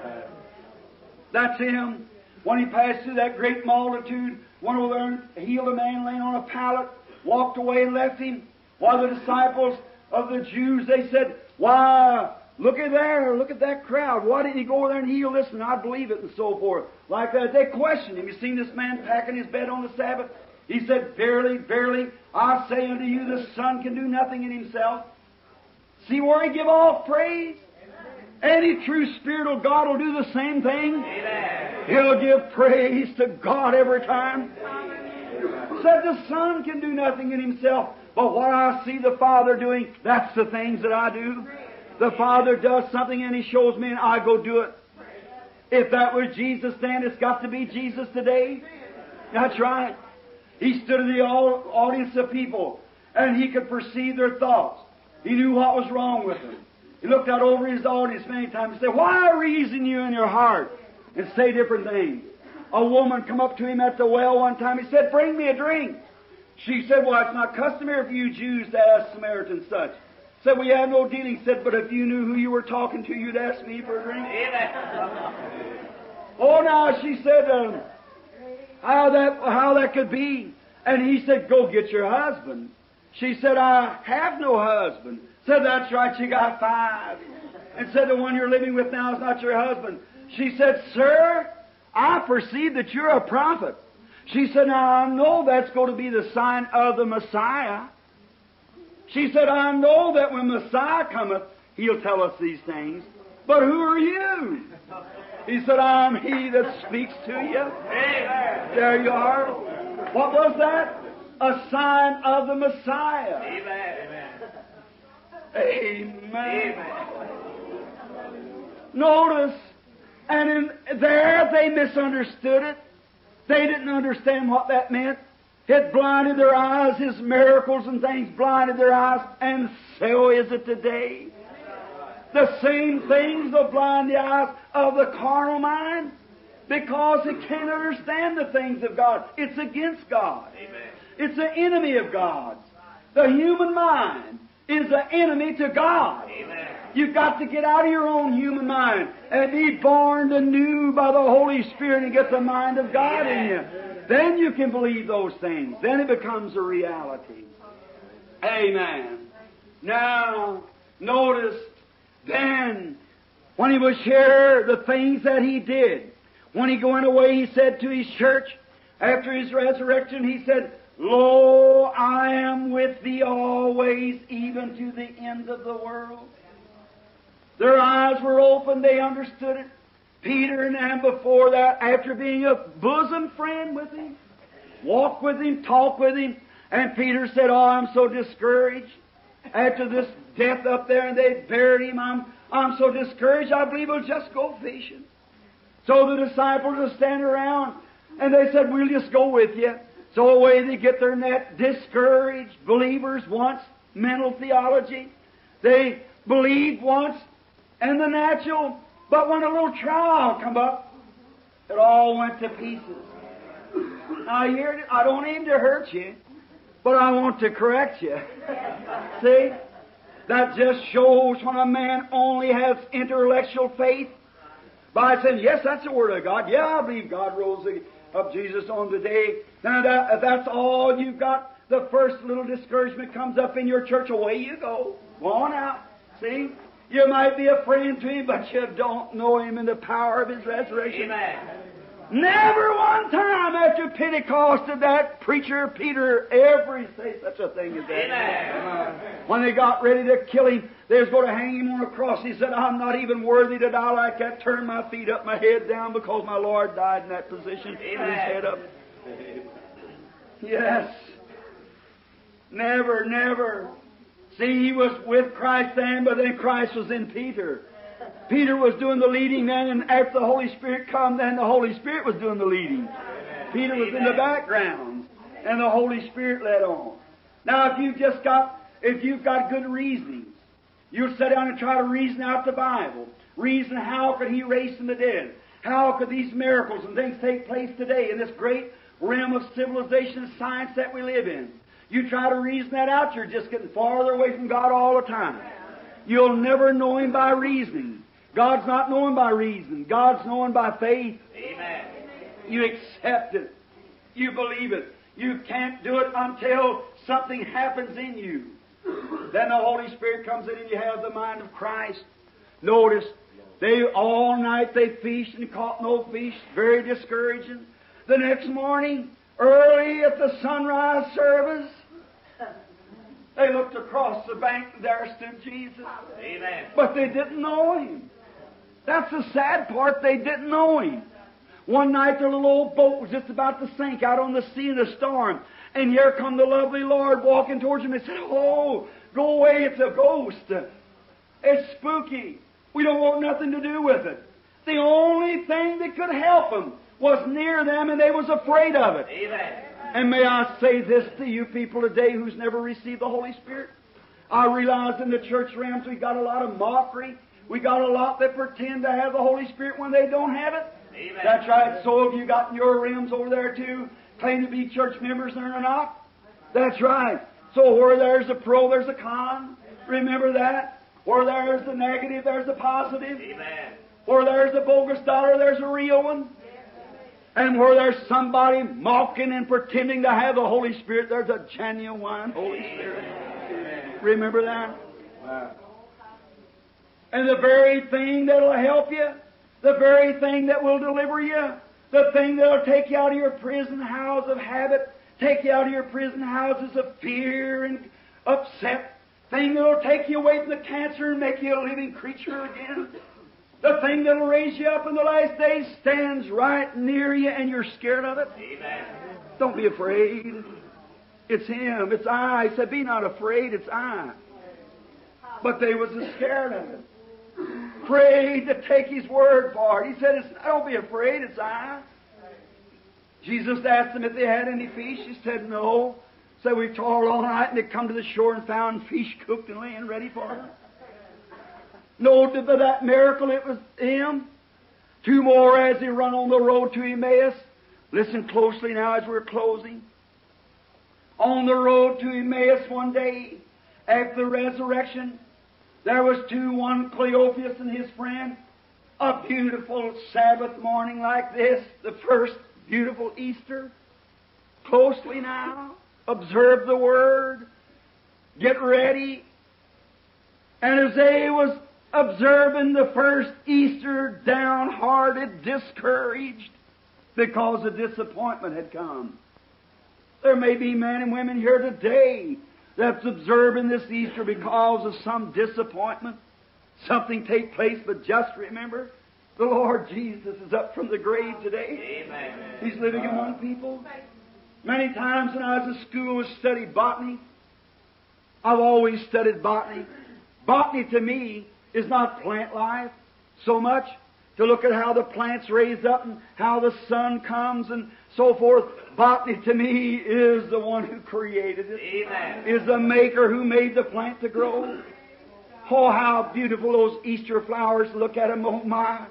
That's Him. When He passed through that great multitude, went over there and healed a man laying on a pallet, walked away and left him. While the disciples of the Jews, they said, why, look at there, look at that crowd. Why didn't He go over there and heal this? And I believe it, and so forth. Like that. They questioned Him. You seen this man packing his bed on the Sabbath? He said, verily, verily, I say unto you, the Son can do nothing in Himself. See where He give all praise? Any true spirit of God will do the same thing. Amen. He'll give praise to God every time. Said the Son can do nothing in Himself, but what I see the Father doing, that's the things that I do. The Father does something and He shows me and I go do it. If that was Jesus then, it's got to be Jesus today. That's right. He stood in the audience of people and He could perceive their thoughts. He knew what was wrong with them. He looked out over His audience many times and said, why reason you in your heart? And say different things. A woman come up to Him at the well one time. He said, bring me a drink. She said, well, it's not customary for you Jews to ask Samaritans such. Said, we have no dealing. Said, but if you knew who you were talking to, you'd ask me for a drink. Amen. Oh, now, she said, um, how that how that could be. And he said, go get your husband. She said, I have no husband. Said, that's right, you got five. And said, the one you're living with now is not your husband. She said, sir, I perceive that you're a prophet. She said, now I know that's going to be the sign of the Messiah. She said, I know that when Messiah cometh, He'll tell us these things. But who are you? He said, I'm He that speaks to you. Amen. There you are. What was that? A sign of the Messiah. Amen. Amen. Amen. Notice, and in there they misunderstood it. They didn't understand what that meant. It blinded their eyes. His miracles and things blinded their eyes. And so is it today. The same things will blind the eyes of the carnal mind because it can't understand the things of God. It's against God. Amen. It's an enemy of God. The human mind is an enemy to God. Amen. You've got to get out of your own human mind and be born anew by the Holy Spirit and get the mind of God Amen. In you. Then you can believe those things. Then it becomes a reality. Amen. Now, notice, then, when He was here, the things that He did. When He went away, He said to His church, after His resurrection, He said, Lo, I am with thee always, even to the end of the world. Their eyes were open, they understood it. Peter and them before that, after being a bosom friend with Him, walked with Him, talked with Him, and Peter said, oh, I'm so discouraged. After this death up there and they buried Him, I'm, I'm so discouraged, I believe we'll just go fishing. So the disciples will stand around, and they said, we'll just go with you. So away they get their net, discouraged believers once, mental theology. They believed once, and the natural, but when a little trial come up, It all went to pieces. Now, here, I don't aim to hurt you, but I want to correct you. See? That just shows when a man only has intellectual faith by saying, yes, that's the Word of God. Yeah, I believe God rose up Jesus on today. Now, that, if that's all you've got, the first little discouragement comes up in your church, away you go. Go on out. See? You might be a friend to Him, but you don't know Him in the power of His resurrection. Amen. Never one time after Pentecost did that preacher Peter ever say such a thing as that. Amen. When they got ready to kill him, they was going to hang him on a cross. He said, I'm not even worthy to die like that. Turn my feet up, my head down, because my Lord died in that position. With his head up. Yes. Never, never. See, he was with Christ then, but then Christ was in Peter. Peter was doing the leading then, and after the Holy Spirit come, then the Holy Spirit was doing the leading. Amen. Peter was Amen. In the background, and the Holy Spirit led on. Now, if you've just got, if you've got good reasonings, you'll sit down and try to reason out the Bible. Reason how could He raise from the dead? How could these miracles and things take place today in this great realm of civilization and science that we live in? You try to reason that out, you're just getting farther away from God all the time. You'll never know Him by reasoning. God's not known by reason. God's known by faith. Amen. You accept it. You believe it. You can't do it until something happens in you. Then the Holy Spirit comes in and you have the mind of Christ. Notice, they all night they fished and caught no fish. Very discouraging. The next morning, early at the sunrise service, they looked across the bank and there stood Jesus. Amen. But they didn't know Him. That's the sad part. They didn't know Him. One night their little old boat was just about to sink out on the sea in a storm. And here come the lovely Lord walking towards them. They said, oh, go away, it's a ghost. It's spooky. We don't want nothing to do with it. The only thing that could help them was near them, and they was afraid of it. Amen. And may I say this to you people today who's never received the Holy Spirit? I realize in the church realms we got a lot of mockery. We got a lot that pretend to have the Holy Spirit when they don't have it. Amen. That's right. So have you got in your realms over there too, claim to be church members and they're not? That's right. So where there's a pro, there's a con. Remember that. Where there's the negative, there's the positive. Amen. Where there's a bogus dollar, there's a real one. And where there's somebody mocking and pretending to have the Holy Spirit, there's a genuine Holy Spirit. Amen. Remember that? Wow. And the very thing that'll help you, the very thing that will deliver you, the thing that'll take you out of your prison house of habit, take you out of your prison houses of fear and upset, thing that'll take you away from the cancer and make you a living creature again, the thing that'll raise you up in the last days stands right near you and you're scared of it. Amen. Don't be afraid. It's Him. It's I. He said, be not afraid. It's I. But they was scared of it. Afraid to take His word for it. He said, it's, don't be afraid. It's I. Jesus asked them if they had any fish. He said, no. So we toiled all night and they come to the shore and found fish cooked and laying ready for them. No, by that miracle it was Him. Two more as they run on the road to Emmaus. Listen closely now as we're closing. On the road to Emmaus one day, after the resurrection, there was two, one Cleophas and his friend. A beautiful Sabbath morning like this, the first beautiful Easter. Closely now, observe the Word. Get ready. And as they was observing the first Easter, downhearted, discouraged, because a disappointment had come. There may be men and women here today that's observing this Easter because of some disappointment. Something take place, but just remember, the Lord Jesus is up from the grave today. Amen. He's living among people. Many times when I was in school and studied botany, I've always studied botany. Botany to me is not plant life so much, to look at how the plants raise up and how the sun comes and so forth. Botany to me is the one who created it. Amen. Is the maker who made the plant to grow. Oh, how beautiful those Easter flowers. Look at them, oh my.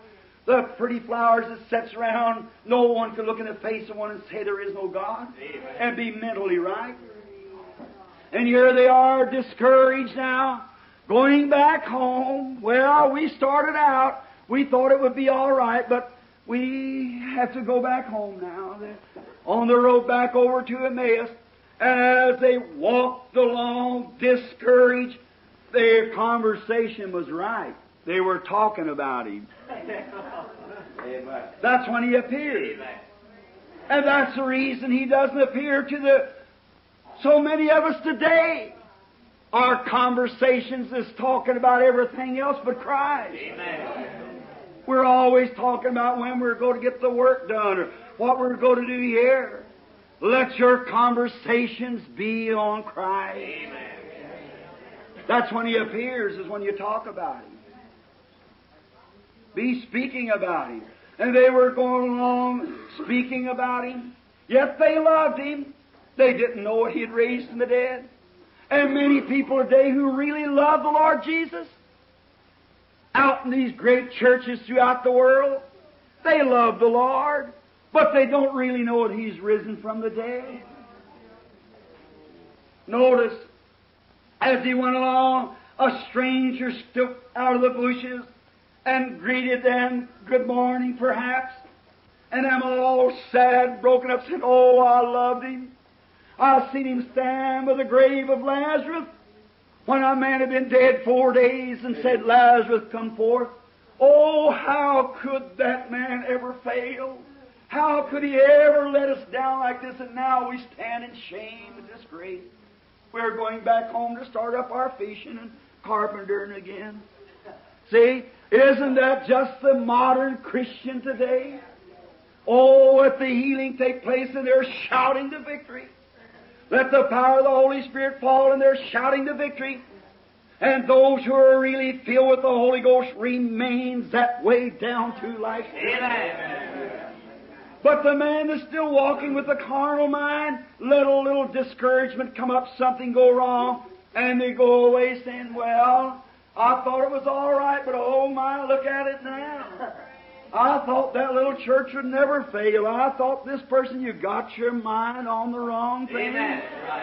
the pretty flowers that sets around, no one could look in the face of one and say there is no God. Amen. And be mentally right. And here they are, discouraged now, going back home. Well, we started out, we thought it would be all right, but we have to go back home now. They're on the road back over to Emmaus, and as they walked along, discouraged, their conversation was right. They were talking about Him. Amen. That's when He appeared. Amen. And that's the reason He doesn't appear to the so many of us today. Our conversations is talking about everything else but Christ. Amen. We're always talking about when we're going to get the work done or what we're going to do here. Let your conversations be on Christ. Amen. That's when He appears, is when you talk about Him. Be speaking about Him. And they were going along speaking about Him. Yet they loved Him. They didn't know He had raised from the dead. And many people today who really love the Lord Jesus, out in these great churches throughout the world, they love the Lord, but they don't really know that He's risen from the dead. Notice, as He went along, a stranger stood out of the bushes and greeted them, good morning perhaps, and them all sad, broken up, said, oh, I loved Him. I seen Him stand by the grave of Lazarus when a man had been dead four days and said, Lazarus, come forth. Oh, how could that man ever fail? How could he ever let us down like this? And now we stand in shame and disgrace. We're going back home to start up our fishing and carpentering again. See, isn't that just the modern Christian today? Oh, let the healing take place and they're shouting to victory. Let the power of the Holy Spirit fall and they're shouting to victory. And those who are really filled with the Holy Ghost remains that way down to life. Amen. But the man that's still walking with a carnal mind, little, little discouragement come up, something go wrong, and they go away saying, well, I thought it was all right, but oh my, look at it now. I thought that little church would never fail. I thought this person, you got your mind on the wrong thing. Amen.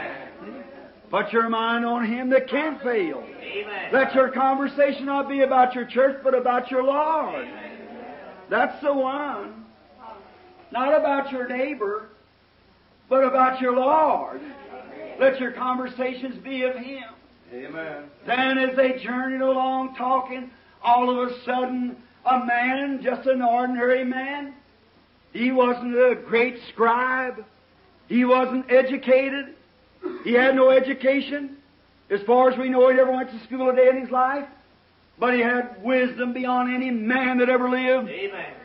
Put your mind on Him that can't fail. Amen. Let your conversation not be about your church, but about your Lord. Amen. That's the one. Not about your neighbor, but about your Lord. Amen. Let your conversations be of Him. Amen. Then as they journeyed along talking, all of a sudden, a man, just an ordinary man, he wasn't a great scribe, he wasn't educated, he had no education. As far as we know, he never went to school a day in his life, but he had wisdom beyond any man that ever lived. Amen.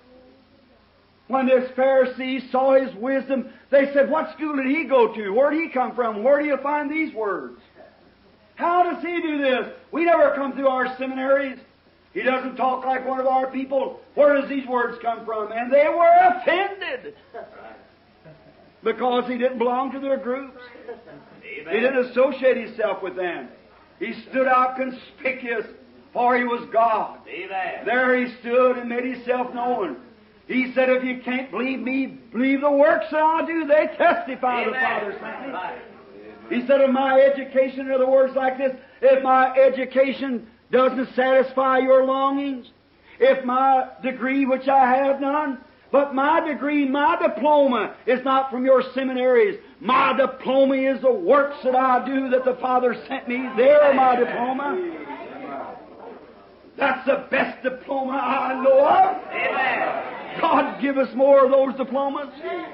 When this Pharisees saw his wisdom, they said, what school did he go to? Where did he come from? Where do you find these words? How does he do this? We never come through our seminaries. He doesn't talk like one of our people. Where does these words come from? And they were offended because he didn't belong to their groups. Amen. He didn't associate himself with them. He stood out conspicuous, for he was God. Amen. There he stood and made himself known. He said, if you can't believe me, believe the works that I do. They testify the Father sent me. Right. He said, of my education, in other words like this, if my education doesn't satisfy your longings, if my degree, which I have none, but my degree, my diploma is not from your seminaries. My diploma is the works that I do that the Father sent me. They're my diploma. That's the best diploma I know of. Amen. God give us more of those diplomas.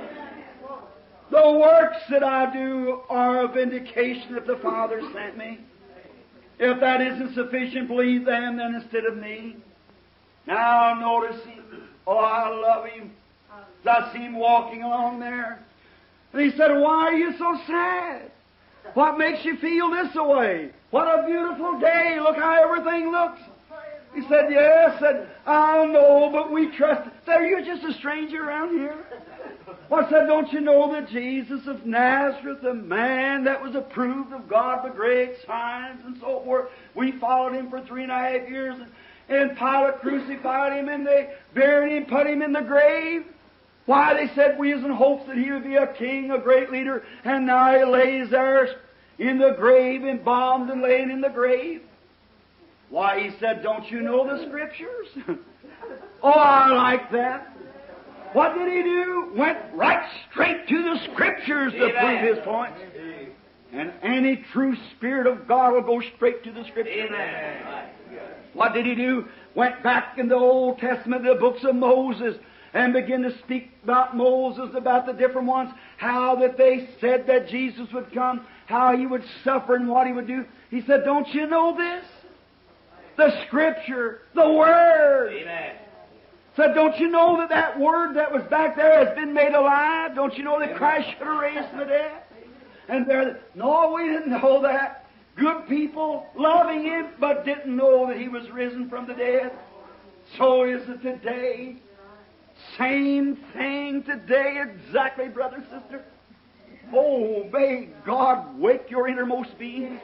The works that I do are a vindication that the Father sent me. If that isn't sufficient, believe them then instead of me. Now notice him. Oh, I love him. I see him walking along there. And he said, why are you so sad? What makes you feel this way? What a beautiful day. Look how everything looks. He said, yes. Said, I know, but we trust. Said, are you just a stranger around here? Well, said, don't you know that Jesus of Nazareth, the man that was approved of God by great signs and so forth, we followed him for three and a half years, and, And Pilate crucified him, and they buried him, put him in the grave. Why, they said we was in hopes that he would be a king, a great leader, and now he lays there in the grave, embalmed and laying in the grave. Why, he said, don't you know the Scriptures? Oh, I like that. What did he do? Went right straight to the Scriptures to Amen. prove his point. And any true Spirit of God will go straight to the Scriptures. Amen. What did he do? Went back in the Old Testament, the books of Moses, and began to speak about Moses, about the different ones, how that they said that Jesus would come, how he would suffer and what he would do. He said, don't you know this? The Scripture, the Word. Amen. Said, don't you know that that Word that was back there has been made alive? Don't you know that Christ should have raised from the dead? And they're, no, we didn't know that. Good people loving Him, but didn't know that He was risen from the dead. So is it today. Same thing today, exactly, brother, sister. Oh, may God wake your innermost being.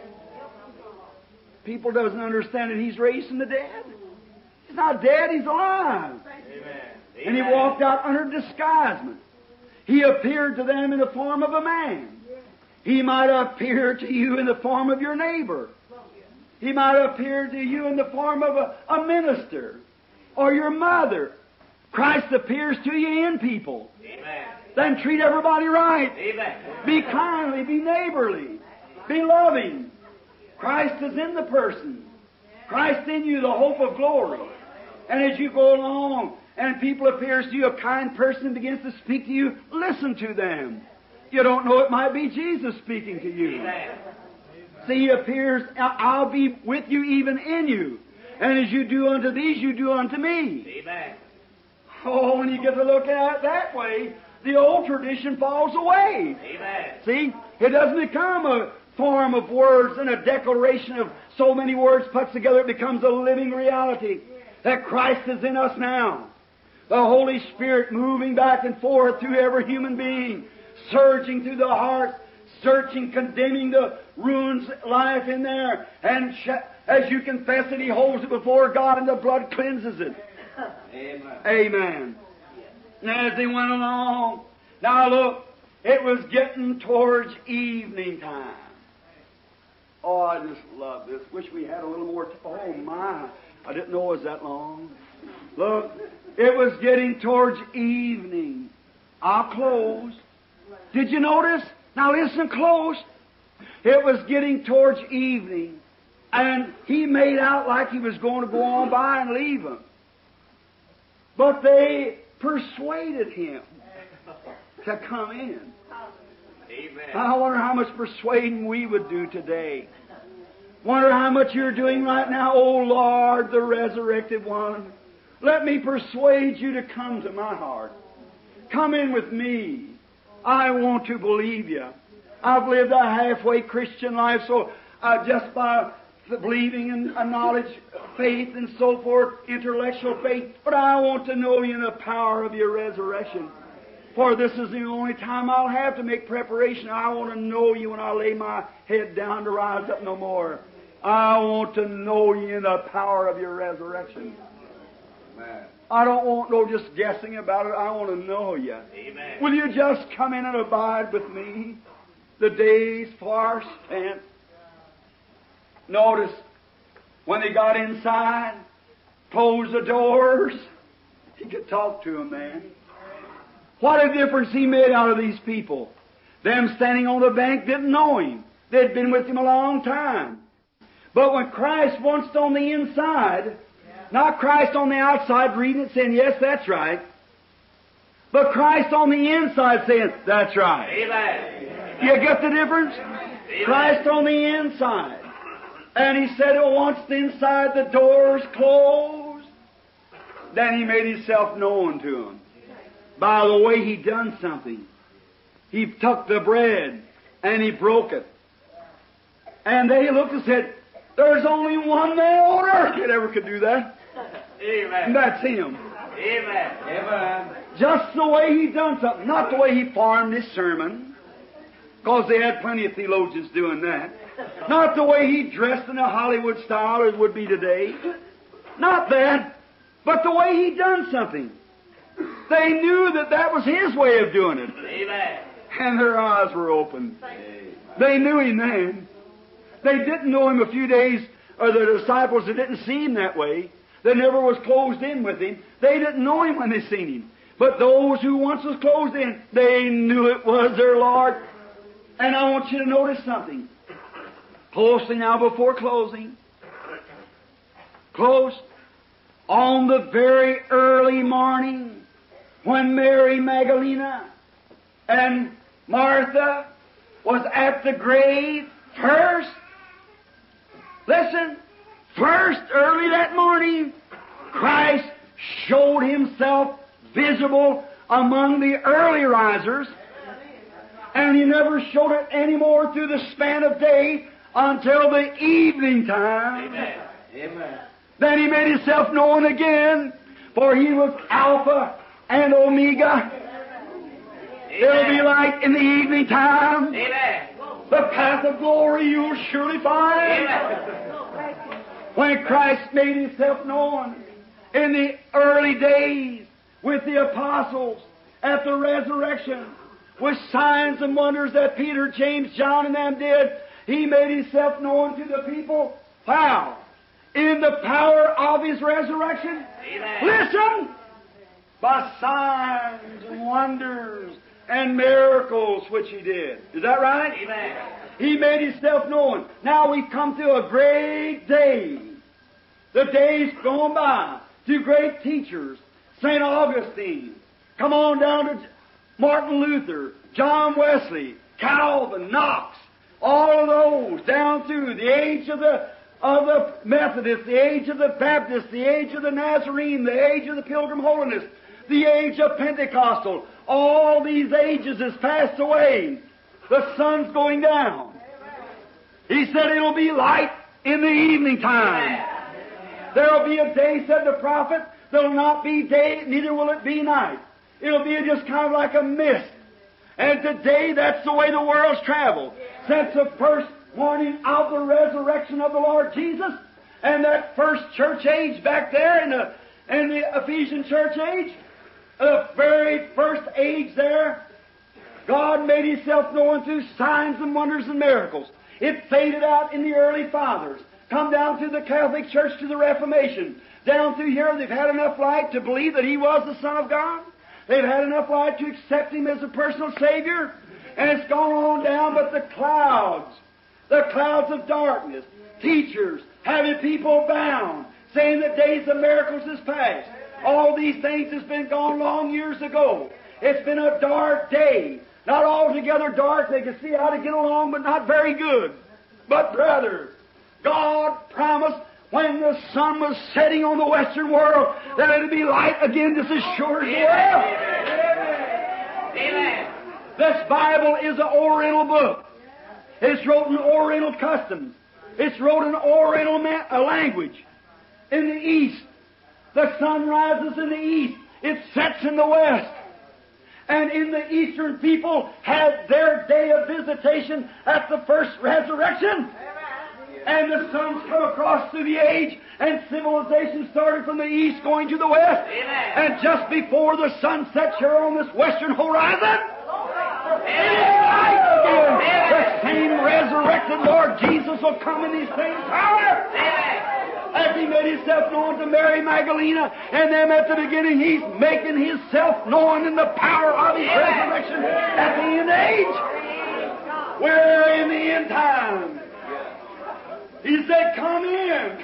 People doesn't understand that He's raised from the dead. He's not dead, He's alive. Amen. And He walked out under disguisement. He appeared to them in the form of a man. He might appear to you in the form of your neighbor. He might appear to you in the form of a, a minister or your mother. Christ appears to you in people. Amen. Then treat everybody right. Amen. Be kindly, be neighborly, be loving. Christ is in the person. Christ in you, the hope of glory. And as you go along and people appears to you a kind person begins to speak to you, listen to them. You don't know, it might be Jesus speaking to you. Amen. See, He appears, I'll be with you even in you. And as you do unto these, you do unto me. Amen. Oh, when you get to look at it that way, the old tradition falls away. Amen. See, it doesn't become a form of words and a declaration of so many words put together. It becomes a living reality that Christ is in us now. The Holy Spirit moving back and forth through every human being, surging through the heart, searching, condemning the ruins life in there. And sh- as you confess it, He holds it before God and the blood cleanses it. Amen. Amen. And as they went along, now look, it was getting towards evening time. Oh, I just love this. Wish we had a little more. T- oh, my. I didn't know it was that long. Look, it was getting towards evening. I'll close. Did you notice? Now listen close. It was getting towards evening, and He made out like He was going to go on by and leave them. But they persuaded Him to come in. Amen. I wonder how much persuading we would do today. Wonder how much you're doing right now. Oh, Lord, the resurrected one, let me persuade you to come to my heart. Come in with me. I want to believe you. I've lived a halfway Christian life, so uh, just by believing in a knowledge, faith, and so forth, intellectual faith, but I want to know you in the power of your resurrection. For this is the only time I'll have to make preparation. I want to know you when I lay my head down to rise up no more. I want to know you in the power of your resurrection. Amen. I don't want no just guessing about it. I want to know you. Amen. Will you just come in and abide with me? The days far spent. Notice, when they got inside, closed the doors, He could talk to them, man. What a difference He made out of these people. Them standing on the bank didn't know Him. They'd been with Him a long time. But when Christ once on the inside, not Christ on the outside reading it saying, yes, that's right, but Christ on the inside saying, that's right. Amen. You get the difference? Amen. Christ on the inside. And He said, oh, once inside the doors closed, then He made Himself known to them. By the way, He done something. He took the bread and He broke it. And they looked and said, there's only one man on earth that ever could do that. Amen. And that's Him. Amen. Amen. Just the way He done something. Not the way He formed His sermon, because they had plenty of theologians doing that. Not the way He dressed in a Hollywood style as would be today. Not that, but the way He done something. They knew that that was His way of doing it. Amen. And their eyes were open. They knew Him then. They didn't know Him a few days, or the disciples that didn't see Him that way, that never was closed in with Him, they didn't know Him when they seen Him. But those who once was closed in, they knew it was their Lord. And I want you to notice something. Closely now before closing. Close. On the very early morning, when Mary Magdalene and Martha was at the grave first, listen, first early that morning, Christ showed Himself visible among the early risers, and He never showed it any more through the span of day until the evening time. Amen. Amen. Then He made Himself known again, for He was Alpha and Omega. There'll be light in the evening time. Amen. The path of glory you'll surely find. Amen. When Christ made Himself known in the early days with the apostles at the resurrection, with signs and wonders that Peter, James, John, and them did, He made Himself known to the people. How? In the power of His resurrection. Amen. Listen! By signs and wonders and miracles which He did. Is that right? Amen. He made Himself known. Now we've come to a great day. The days gone by to great teachers. Saint Augustine. Come on down to Martin Luther, John Wesley, Calvin, Knox. All of those down through the age of the of the Methodists, the age of the Baptists, the age of the Nazarene, the age of the Pilgrim Holiness, the age of Pentecostal. All these ages has passed away. The sun's going down. He said it'll be light in the evening time. There'll be a day, said the prophet, there'll not be day, neither will it be night. It'll be just kind of like a mist. And today, that's the way the world's traveled. Since the first morning of the resurrection of the Lord Jesus, and that first church age back there in the, in the Ephesian church age, the very first age there, God made Himself known through signs and wonders and miracles. It faded out in the early fathers. Come down to the Catholic Church, to the Reformation. Down through here, they've had enough light to believe that He was the Son of God. They've had enough light to accept Him as a personal Savior. And it's gone on down, but the clouds, the clouds of darkness, teachers, having people bound, saying the days of miracles is past. All these things has been gone long years ago. It's been a dark day. Not altogether dark. They can see how to get along, but not very good. But, brother, God promised when the sun was setting on the western world that it would be light again just as sure as the world. Amen. This Bible is an Oriental book. It's wrote in Oriental customs. It's wrote in Oriental ma- uh, language. In the East, the sun rises in the East. It sets in the West. And in the Eastern people had their day of visitation at the first resurrection. And the sun's come across through the age, and civilization started from the East going to the West. Amen. And just before the sun sets here on this western horizon, it is light again. The same resurrected Lord Jesus will come in His same power. As He made Himself known to Mary Magdalene and them at the beginning, He's making Himself known in the power of His resurrection at the end age. We're in the end time. He said, come in.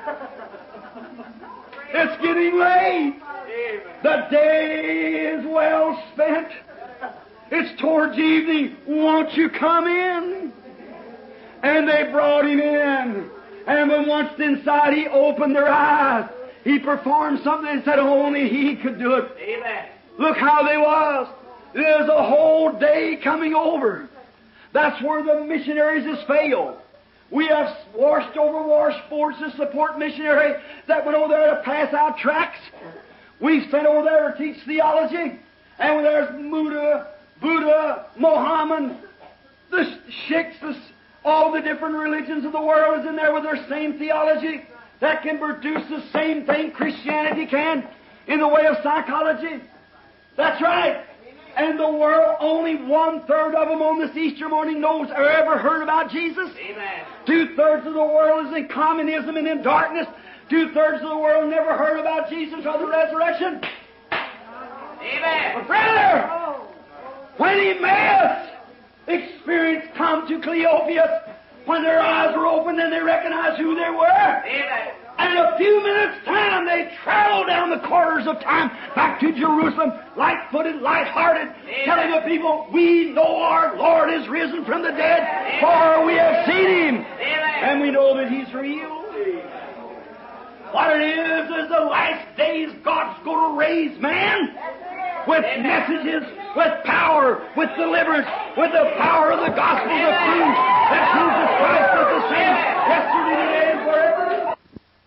It's getting late. The day is well spent. It's towards evening. Won't you come in? And they brought Him in. And when once inside, He opened their eyes. He performed something and said only He could do it. Amen. Look how they was. There's a whole day coming over. That's where the missionaries has failed. We have washed over washboards to support missionaries that went over there to pass out tracts. We sent over there to teach theology. And there's Buddha, Buddha, Mohammed, the Sikhs, the, all the different religions of the world is in there with their same theology. that can produce the same thing Christianity can in the way of psychology. That's right. And the world, only one-third of them on this Easter morning knows or ever heard about Jesus. Amen. Two-thirds of the world is in communism and in darkness. Two-thirds of the world never heard about Jesus or the resurrection. Amen. But brother, when Emmaus experience come to Cleopas, when their eyes were opened and they recognized who they were, Amen. and in a few minutes' time they traveled down the corridors of time back to Jerusalem, light-footed, light-hearted, telling the people, we know our Lord is risen from the dead, Amen. for we have seen Him, Amen. and we know that He's real. What it is is the last days God's going to raise man with messages, with power, with deliverance, with the power of the gospel to prove that Jesus Christ is the same yesterday, today, and forever.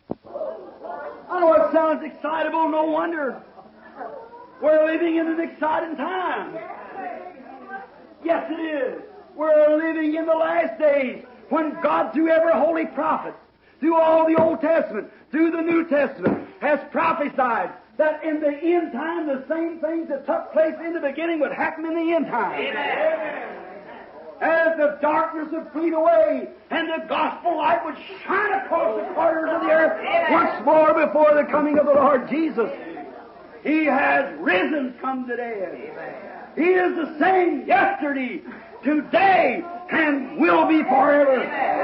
I know it sounds excitable, no wonder. We're living in an exciting time. Yes, it is. We're living in the last days when God, through every holy prophet, through all the Old Testament, through the New Testament, has prophesied that in the end time the same things that took place in the beginning would happen in the end time. Amen. As the darkness would flee away and the gospel light would shine across the corners of the earth once more before the coming of the Lord Jesus. He has risen from the dead. He is the same yesterday, today, and will be forever.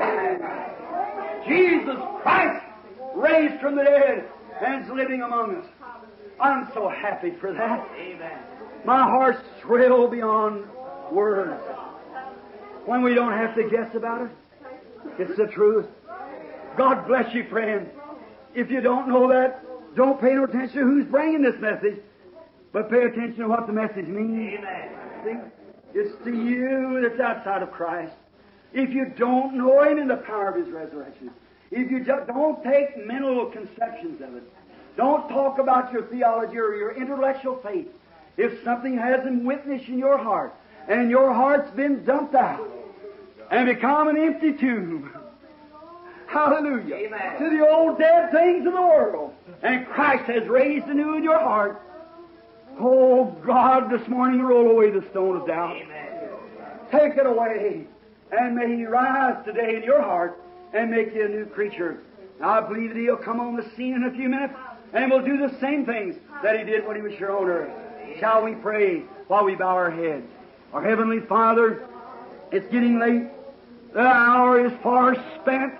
Jesus Christ raised from the dead and is living among us. I'm so happy for that. Amen. My heart's thrilled beyond words. When we don't have to guess about it, it's the truth. God bless you, friend. If you don't know that, don't pay no attention to who's bringing this message, but pay attention to what the message means. Amen. See? It's to you that's outside of Christ. If you don't know Him in the power of His resurrection, if you just don't take mental conceptions of it, don't talk about your theology or your intellectual faith. If something hasn't witnessed in your heart, and your heart's been dumped out and become an empty tomb, hallelujah, Amen. to the old dead things of the world, and Christ has raised anew in your heart, oh God, this morning roll away the stone of doubt. Amen. Take it away, and may He rise today in your heart and make you a new creature. Now, I believe that He'll come on the scene in a few minutes and will do the same things that He did when He was here on earth. Shall we pray while we bow our heads? Our Heavenly Father, it's getting late. The hour is far spent.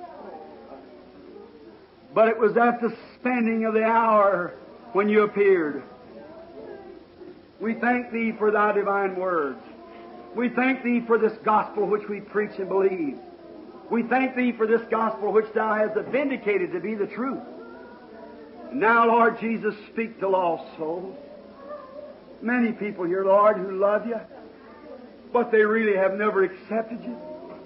But it was at the spending of the hour when You appeared. We thank Thee for Thy divine words. We thank Thee for this gospel which we preach and believe. We thank Thee for this gospel which Thou hast vindicated to be the truth. And now, Lord Jesus, speak to lost souls. Many people here, Lord, who love You, but they really have never accepted You.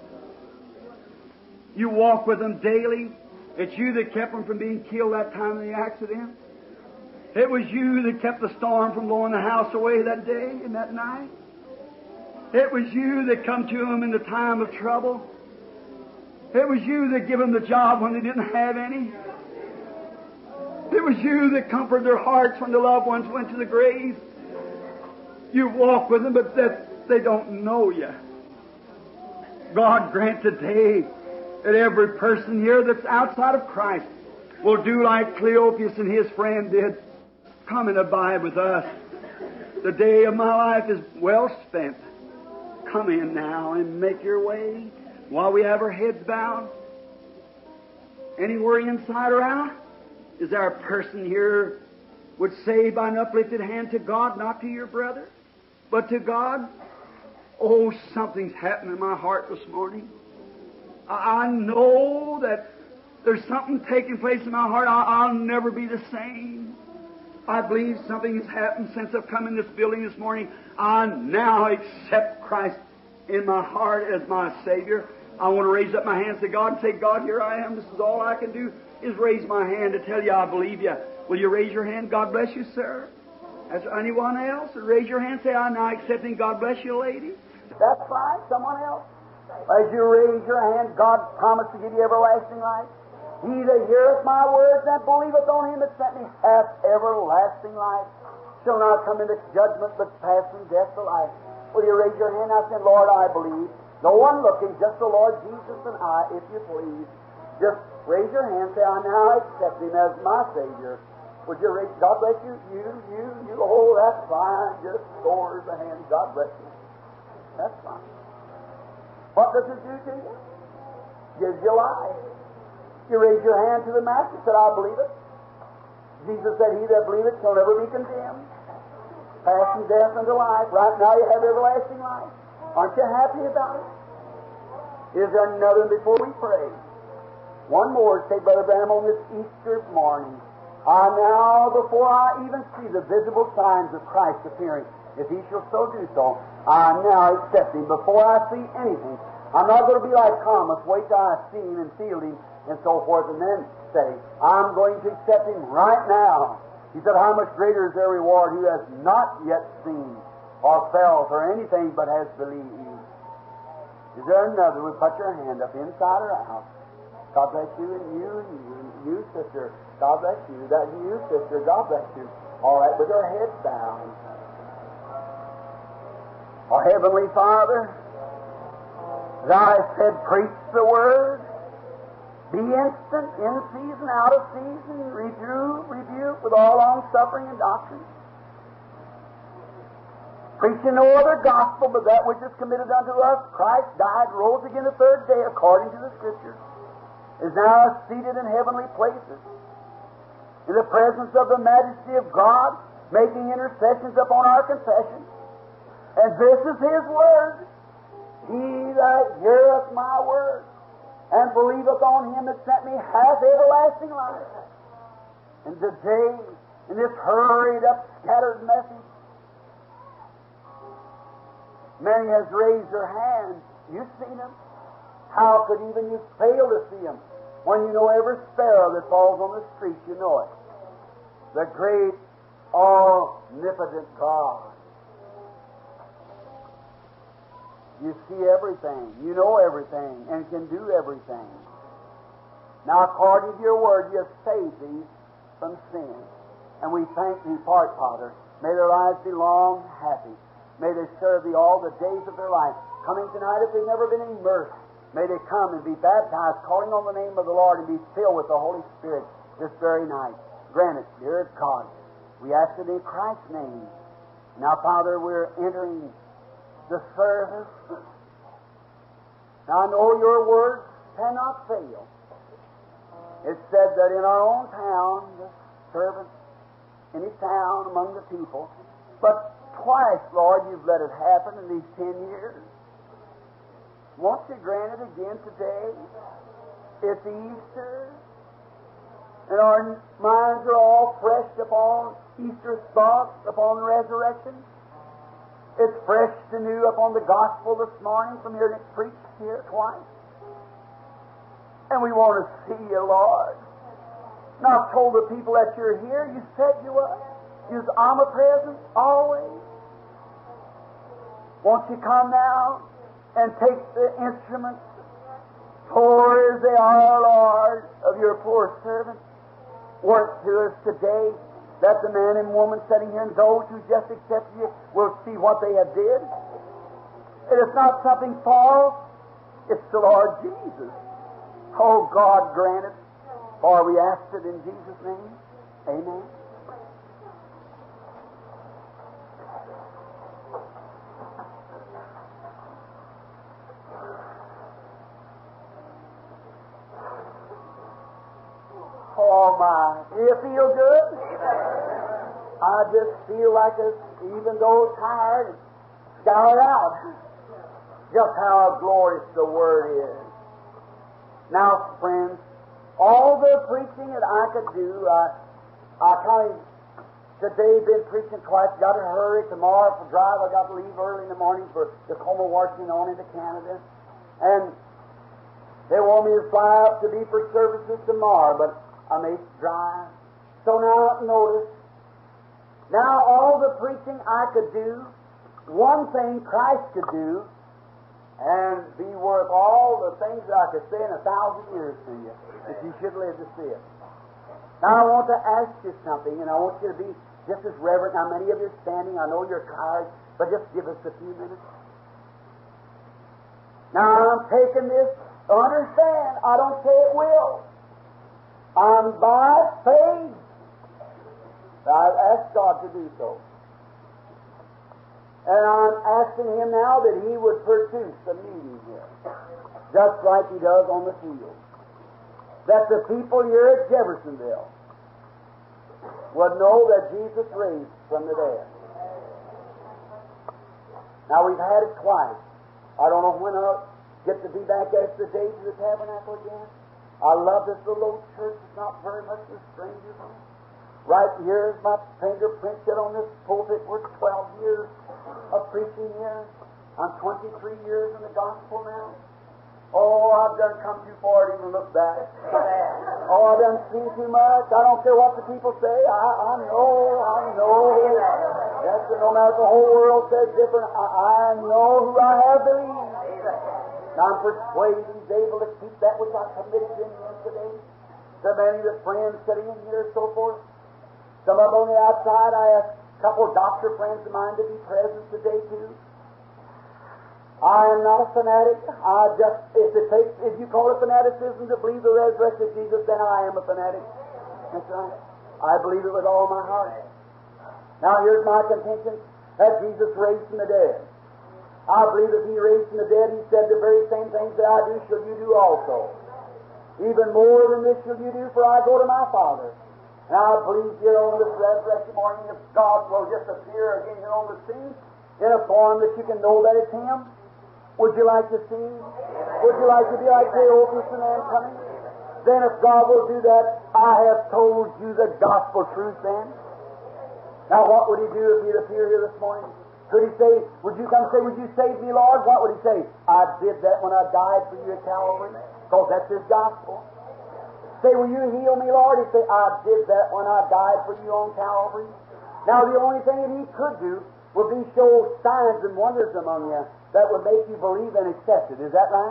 You walk with them daily. It's You that kept them from being killed that time of the accident. It was You that kept the storm from blowing the house away that day and that night. It was You that come to them in the time of trouble. It was You that gave them the job when they didn't have any. It was You that comforted their hearts when the loved ones went to the grave. You walk with them, but that they don't know You. God grant today that every person here that's outside of Christ will do like Cleopas and his friend did. Come and abide with us. The day of my life is well spent. Come in now and make Your way while we have our heads bowed. Anywhere inside or out? Is there a person here would say by an uplifted hand to God, not to your brother, but to God? Oh, something's happened in my heart this morning. I know that there's something taking place in my heart. I'll never be the same. I believe something has happened since I've come in this building this morning. I now accept Christ in my heart as my Savior. I want to raise up my hands to God and say, God, here I am. This is all I can do is raise my hand to tell You I believe You. Will you raise your hand? God bless you, sir. Is there anyone else? Raise your hand. Say, I'm now accepting. God bless you, lady. That's fine. Someone else? As you raise your hand, God promised to give you everlasting life. He that heareth my words and believeth on him that sent me hath everlasting life, shall not come into judgment, but pass from death to life. Will you raise your hand now saying, Lord, I believe? No one looking, just the Lord Jesus and I, if you please. Just raise your hand and say, I now accept him as my Savior. Would you raise, God bless you, you, you, you, oh, that's fine. Just lowers the hand. God bless you. That's fine. What does it do to you? Gives you life. You raise your hand to the Master, said, I believe it. Jesus said, he that believeth shall never be condemned. Pass from death unto life. Right now you have everlasting life. Aren't you happy about it? Is there another before we pray? One more, say, Brother Branham, on this Easter morning. I now, before I even see the visible signs of Christ appearing, if he shall so do so, I now accept him before I see anything. I'm not going to be like Thomas, wait till I see him and feel him and so forth, and then say, I'm going to accept him right now. He said, how much greater is their reward who has not yet seen or felt or anything but has believed. Is there another? Would put your hand up inside or out. God bless you, and you, and you, and you, sister. God bless you. That you, sister. God bless you. All right, with our heads bowed. Our Heavenly Father, Thou hast said, preach the Word. Be instant, in season, out of season, reprove, rebuke with all long suffering and doctrine. Preaching no other gospel but that which is committed unto us. Christ died, rose again the third day according to the Scriptures, is now seated in heavenly places, in the presence of the majesty of God, making intercessions upon our confession. And this is His Word. He that heareth my word and believeth on him that sent me hath everlasting life. And today, in this hurried up, scattered message, many has raised their hands. You've seen them. How could even you fail to see them when you know every sparrow that falls on the street? You know it. The great, omnipotent God. You see everything. You know everything and can do everything. Now, according to your word, you have saved these from sin. And we thank thee for it, Father. May their lives be long, happy. May they serve thee all the days of their life. Coming tonight, if they've never been immersed, may they come and be baptized, calling on the name of the Lord, and be filled with the Holy Spirit this very night. Grant it, dear God. We ask it in Christ's name. Now, Father, we're entering the service. Now, I know your word cannot fail. It said that in our own town, the servant in his town among the people, but twice, Lord, you've let it happen in these ten years. Won't you grant it again today? It's Easter, and our minds are all fresh upon Easter thoughts, upon resurrection. It's fresh and new upon the gospel this morning from hearing it preached here twice. And we want to see you, Lord. Now, I've told the people that you're here, you said you were. You're omnipresent always. Won't you come now and take the instruments, poor as they are, Lord, of your poor servant. Work to us today, that the man and woman sitting here and those who just accepted you will see what they have did. It is not something false, it's the Lord Jesus. Oh, God, grant it, for we ask it in Jesus' name. Amen. Oh, my. Do you feel good? I just feel like it's, even though tired, scoured out. Just how glorious the Word is. Now, friends, all the preaching that I could do, I, I kind of today been preaching twice. Got to hurry tomorrow for drive. I got to leave early in the morning for Tacoma, Washington, on into Canada, and they want me to fly up to be for services tomorrow, but I may drive. So now, notice. Now, all the preaching I could do, one thing Christ could do, and be worth all the things that I could say in a thousand years to you, if you should live to see it. Now I want to ask you something, and I want you to be just as reverent. Now many of you are standing, I know you're tired, but just give us a few minutes. Now I'm taking this, understand, I don't say it will. I'm by faith. I've asked God to do so. And I'm asking Him now that He would produce a meeting here, just like He does on the field. That the people here at Jeffersonville would know that Jesus raised from the dead. Now we've had it twice. I don't know when I'll get to be back after the day to the tabernacle again. I love this little old church. It's not very much of a stranger from it. Right here is my fingerprint set on this pulpit. We're twelve years of preaching here. I'm twenty-three years in the gospel now. Oh, I've done come too far to even look back. Oh, I've done seen too much. I don't care what the people say. I, I know, I know. Yes, no matter if the whole world says different, I, I know who I have believed. And I'm persuaded He's able to keep that which I committed to Him yesterday. So many of the friends sitting in here and so forth. Some of them on the outside, I asked a couple of doctor friends of mine to be present today too. I am not a fanatic. I just, if it takes, if you call it fanaticism to believe the resurrected Jesus, then I am a fanatic. That's right. I believe it with all my heart. Now here's my contention, that Jesus raised from the dead. I believe that He raised from the dead. He said the very same things that I do shall you do also. Even more than this shall you do, for I go to my Father. And I believe here on this resurrection morning, if God will just appear again here on the scene in a form that you can know that it's Him. Would you like to see Him? Would you like to be like Cleopas and them coming? Then if God will do that, I have told you the gospel truth then. Now what would He do if He'd appear here this morning? Could He say, would you come say, would you save me, Lord? What would He say? I did that when I died for you at Calvary. Because that's His gospel. Say, will you heal me, Lord? He'd say, I did that when I died for you on Calvary. Now the only thing that He could do would be show signs and wonders among you that would make you believe and accept it. Is that right?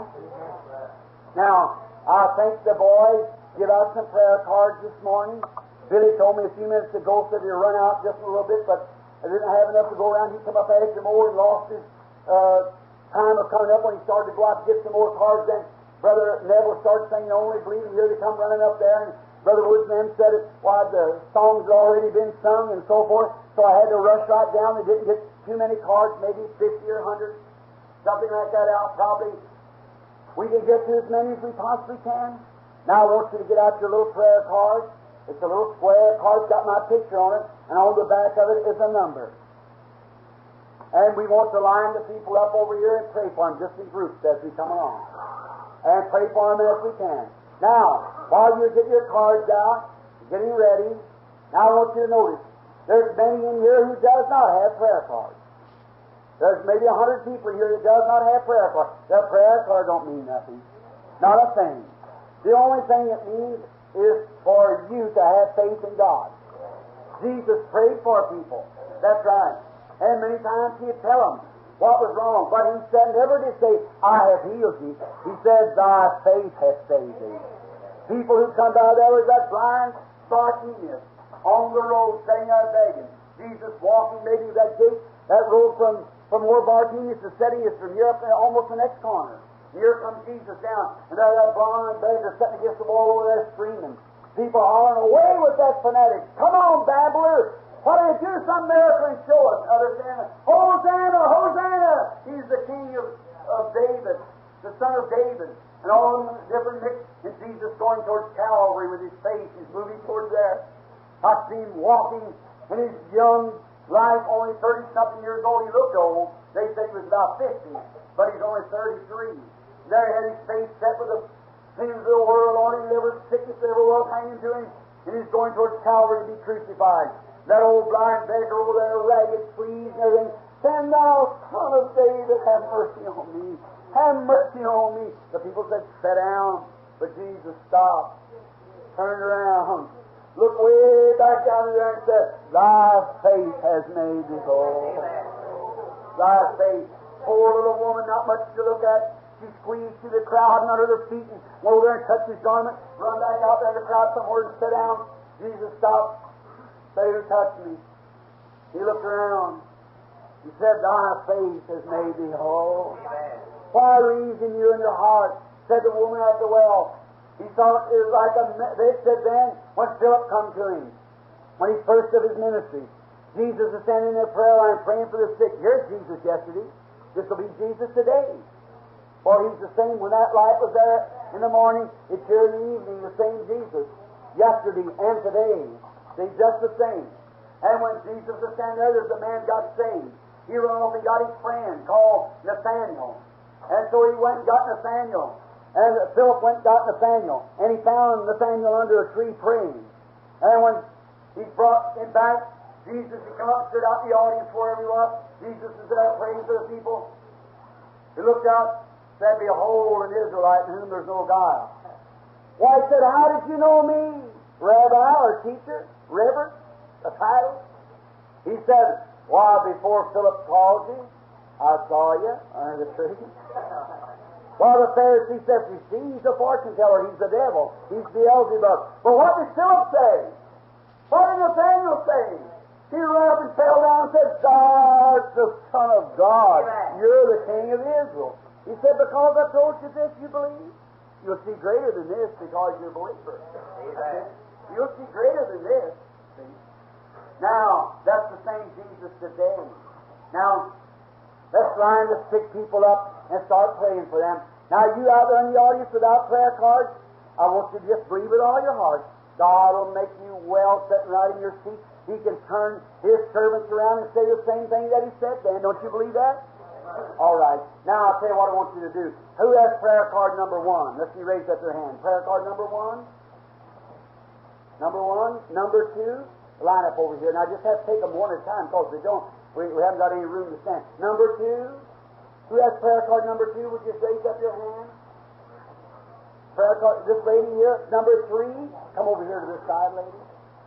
Now, I think the boys give out some prayer cards this morning. Billy told me a few minutes ago, said he'd run out just a little bit, but I didn't have enough to go around. He come up after more and lost his uh, time of coming up when he started to go out to get some more cards. Then Brother Neville started saying, only believing, here they come running up there. And Brother Woods and them said it, why the songs had already been sung and so forth. So I had to rush right down. They didn't get too many cards, maybe fifty or a hundred, something like that out. Probably we can get to as many as we possibly can. Now I want you to get out your little prayer card. It's a little square card, it's got my picture on it, and on the back of it is a number. And we want to line the people up over here and pray for them just in groups as we come along. And pray for them as we can. Now, while you get your cards out, getting ready, now I want you to notice, there's many in here who does not have prayer cards. There's maybe a hundred people here that does not have prayer cards. Their prayer card don't mean nothing. Not a thing. The only thing it means is for you to have faith in God. Jesus prayed for people. That's right. And many times He'd tell them what was wrong. But He said, never did say, I have healed you. He says, thy faith hath saved thee. People who come by there was that blind Bartimaeus on the road saying, I begging. Jesus walking maybe that gate, that road from, from where Bartimaeus is sitting is from here up there, almost the next corner. Here comes Jesus down, and there that blind beggar sitting against the wall over there screaming. People hollering, away with that fanatic. Come on, babbler. Why don't you do some miracle and show us? Others saying, Hosanna, Hosanna. He's the king of, of David, the son of David. And all them different mix. And Jesus going towards Calvary with His face. He's moving towards there. I see Him walking in His young life, only thirty-something years old. He looked old. They say he was about fifty, but he's only thirty-three. There he had his face set with the sins of the world on him, liver sickness, every was hanging to him, and he's going towards Calvary to be crucified. That old blind beggar over there, ragged, sleeves and everything, Send thou, son of David, have mercy on me. Have mercy on me. The people said, sit down. But Jesus stopped, turned around, looked way back down there and said, thy faith has made thee whole. Thy faith. Poor little woman, not much to look at. She squeezed through the crowd and under their feet and went over there and touched his garment, run back out there in the crowd somewhere and sat down. Jesus stopped. Said, who touched me? He looked around. He said, thy faith has made thee whole. Why reason you in your heart? Said the woman at the well. He thought it was like a, they said then, when Philip come to him, when he first of his ministry, Jesus is standing in their prayer line praying for the sick. Here's Jesus yesterday. This will be Jesus today. For he's the same. When that light was there in the morning, it's here in the evening, the same Jesus. Yesterday and today. He's just the same. And when Jesus was standing there, there's a man got saved. He ran off and got his friend called Nathaniel. And so he went and got Nathaniel. And Philip went and got Nathaniel. And he found Nathaniel under a tree praying. And when he brought him back, Jesus, he come up and stood out in the audience wherever he was. Jesus was there praying for the people. He looked out, said, behold, an Israelite in whom there's no guile. Why, he said, how did you know me? Rabbi or teacher? Reverend? A title? He said, why, before Philip called you, I saw you under the tree. Well, the Pharisee says, you see, he's a fortune teller. He's the devil. He's Beelzebub. But what did Philip say? What did Nathaniel say? He ran up and fell down and said, thou art the Son of God. Amen. You're the King of Israel. He said, because I told you this, you believe? You'll see greater than this because you're a believer. Amen. You'll see greater than this. See? Now, that's the same Jesus today. Now, let's line the sick people up and start praying for them. Now, you out there in the audience without prayer cards, I want you to just believe with all your heart. God will make you well sitting right in your seat. He can turn His servants around and say the same thing that He said then. Don't you believe that? All right. Now, I'll tell you what I want you to do. Who has prayer card number one? Let's see, raise up their hand. Prayer card number one? Number one? Number two? Line up over here. Now, I just have to take them one at a time because we don't. We, we haven't got any room to stand. Number two? Who has prayer card number two? Would you raise up your hand? Prayer card, this lady here. Number three? Come over here to this side, lady.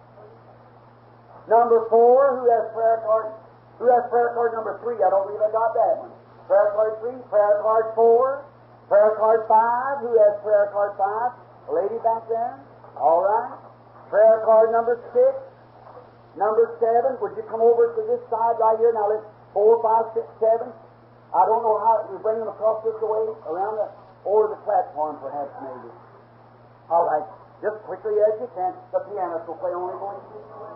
Number four, who has prayer card? Who has prayer card number three? I don't believe I got that one. Prayer card three, prayer card four, prayer card five. Who has prayer card five? A lady back there. All right. Prayer card number six, number seven. Would you come over to this side right here? Now let's four, five, six, seven. I don't know how we bring them across this way around the over the platform, perhaps maybe. All right. Just quickly as you can. The pianist will play only for you.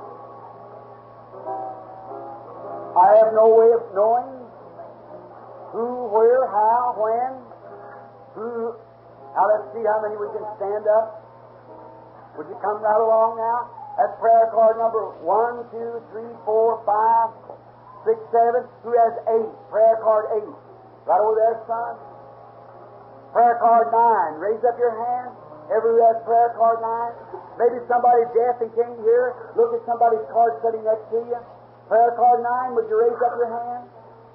I have no way of knowing who, where, how, when, who. Now let's see how many we can stand up. Would you come right along now? That's prayer card number one, two, three, four, five, six, seven. Who has eight? Prayer card eight. Right over there, son. Prayer card nine. Raise up your hand. Everyone who has prayer card nine. Maybe somebody's deaf and can't hear. Look at somebody's card sitting next to you. Prayer card nine, would you raise up your hand?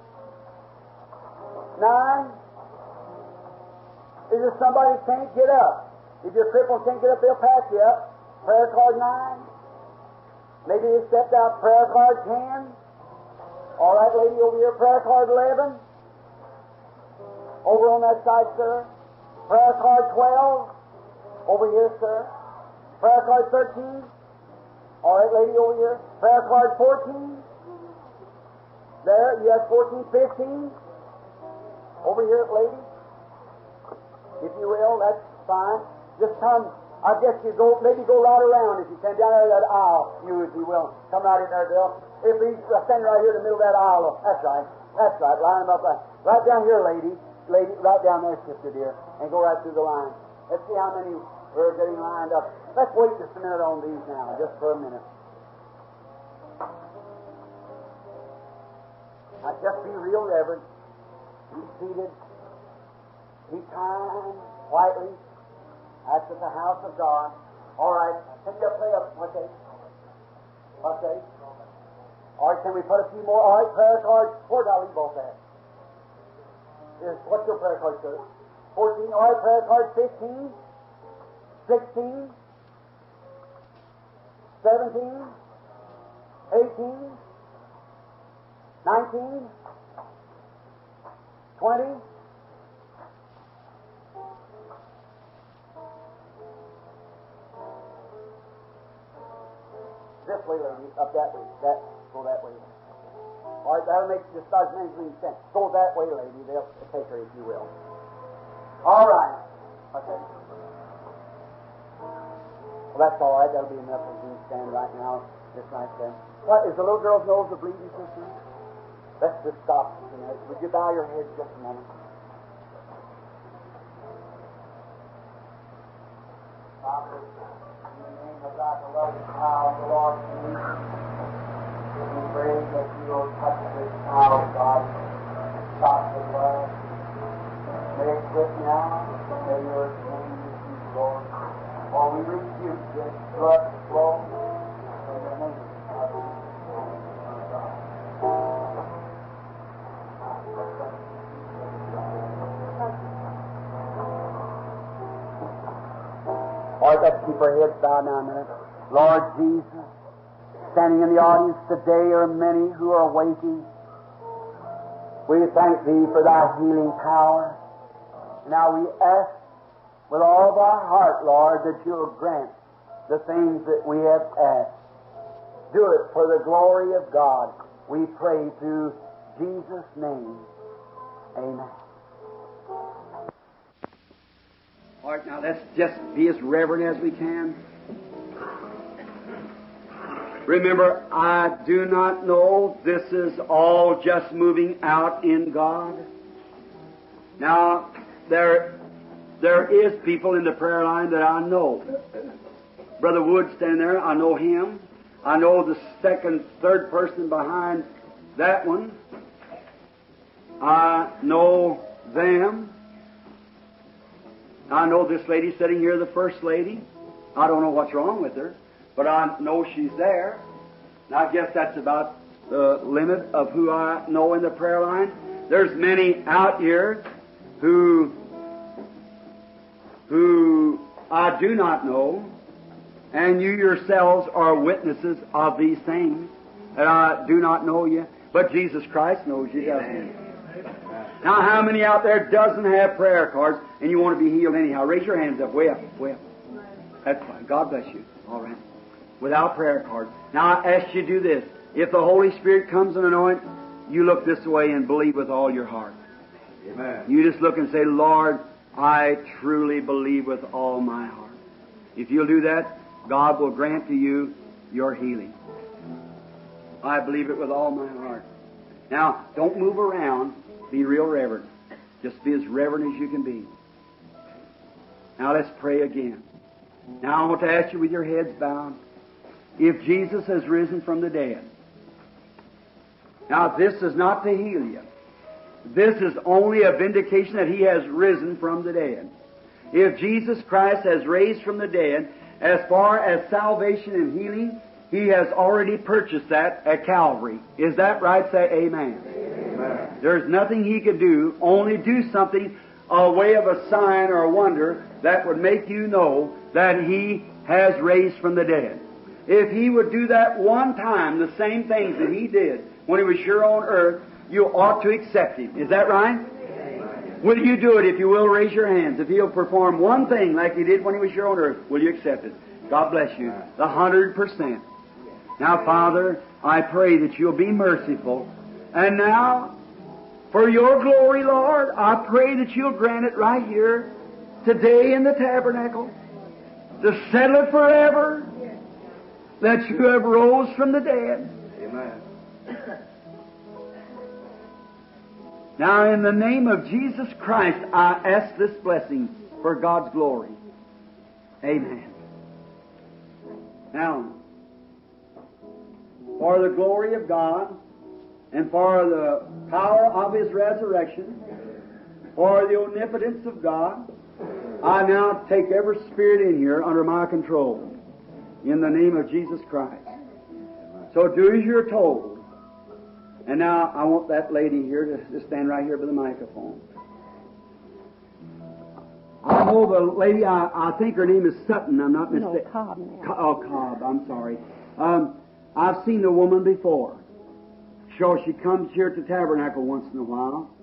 Nine? Is there somebody who can't get up? If you're crippled and can't get up, they'll pass you up. Prayer card nine? Maybe you stepped out. Prayer card ten? All right, lady over here. Prayer card eleven? Over on that side, sir. Prayer card twelve? Over here, sir. Prayer card thirteen? All right, lady over here. Prayer card fourteen. There, you have fourteen, fifteen. Over here, lady. If you will, that's fine. Just come. I guess you go, maybe go right around if you can, down there that aisle. You, if you will. Come right in there, Bill. If he's standing right here in the middle of that aisle. That's right. That's right. Line them up right, right down here, lady. Lady, right down there, sister dear. And go right through the line. Let's see how many we're getting lined up. Let's wait just a minute on these now, just for a minute. Now, just be real reverent. Be seated. Be kind, quietly. That's at the house of God. All right. Can you play up? What's that? What's that? All right, can we put a few more? All right, prayer cards. Where did I leave off that? Yes, what's your prayer card, sir? fourteen. All right, prayer card fifteen. sixteen. seventeen. eighteen. nineteen. twenty. This way, lady, up that way. That, go that way. All right, that'll make just about as many as we can. Go that way, lady. They'll take her if you will. All right. Okay. Well, that's all right. That'll be enough as we stand right now, just like that. What, is the little girl's nose a bleeding, sister? Let's just stop a minute. Would you bow your head just a moment? Father, in the name of God, the love and power of the Lord Jesus, we pray that you will touch this child, God, stop the blood. May it quit now. May your name be used, Lord. For we rebuke this blood flow in the name of God. All right, let's keep our heads bowed now a minute. Lord Jesus, standing in the audience today are many who are waiting. We thank Thee for Thy healing power. Now we ask with all of our heart, Lord, that You'll grant the things that we have asked. Do it for the glory of God. We pray through Jesus' name. Amen. All right, now let's just be as reverent as we can. Remember, I do not know. This is all just moving out in God. Now, there, there is people in the prayer line that I know. Brother Wood standing there, I know him. I know the second, third person behind that one. I know them. I know this lady sitting here, the first lady. I don't know what's wrong with her, but I know she's there. And I guess that's about the limit of who I know in the prayer line. There's many out here who, who I do not know, and you yourselves are witnesses of these things, that I do not know you, but Jesus Christ knows you, doesn't He? Now, how many out there doesn't have prayer cards and you want to be healed anyhow? Raise your hands up, way up, way up. That's fine. God bless you. All right. Without prayer cards. Now, I ask you to do this. If the Holy Spirit comes and anoints, you look this way and believe with all your heart. Amen. You just look and say, Lord, I truly believe with all my heart. If you'll do that, God will grant to you your healing. I believe it with all my heart. Now, don't move around. Be real reverent. Just be as reverent as you can be. Now let's pray again. Now I want to ask you with your heads bowed, if Jesus has risen from the dead. Now this is not to heal you. This is only a vindication that He has risen from the dead. If Jesus Christ has raised from the dead, as far as salvation and healing, He has already purchased that at Calvary. Is that right? Say amen. Amen. There's nothing He could do, only do something, a way of a sign or a wonder that would make you know that He has raised from the dead. If He would do that one time, the same things that He did when He was here on earth, you ought to accept Him. Is that right? Amen. Will you do it? If you will, raise your hands. If He'll perform one thing like He did when He was here on earth, will you accept it? God bless you. The hundred percent. Now, Father, I pray that You'll be merciful. And now, for Your glory, Lord, I pray that You'll grant it right here, today in the tabernacle, to settle it forever, that You have rose from the dead. Amen. Now, in the name of Jesus Christ, I ask this blessing for God's glory. Amen. Now, for the glory of God, and for the power of His resurrection, for the omnipotence of God, I now take every spirit in here under my control, in the name of Jesus Christ. So do as you're told. And now I want that lady here to, to stand right here by the microphone. I know the lady, I, I think her name is Sutton, I'm not mistaken. No, Cobb now. Co- oh, Cobb, I'm sorry. Um, I've seen the woman before. So she comes here to Tabernacle once in a while.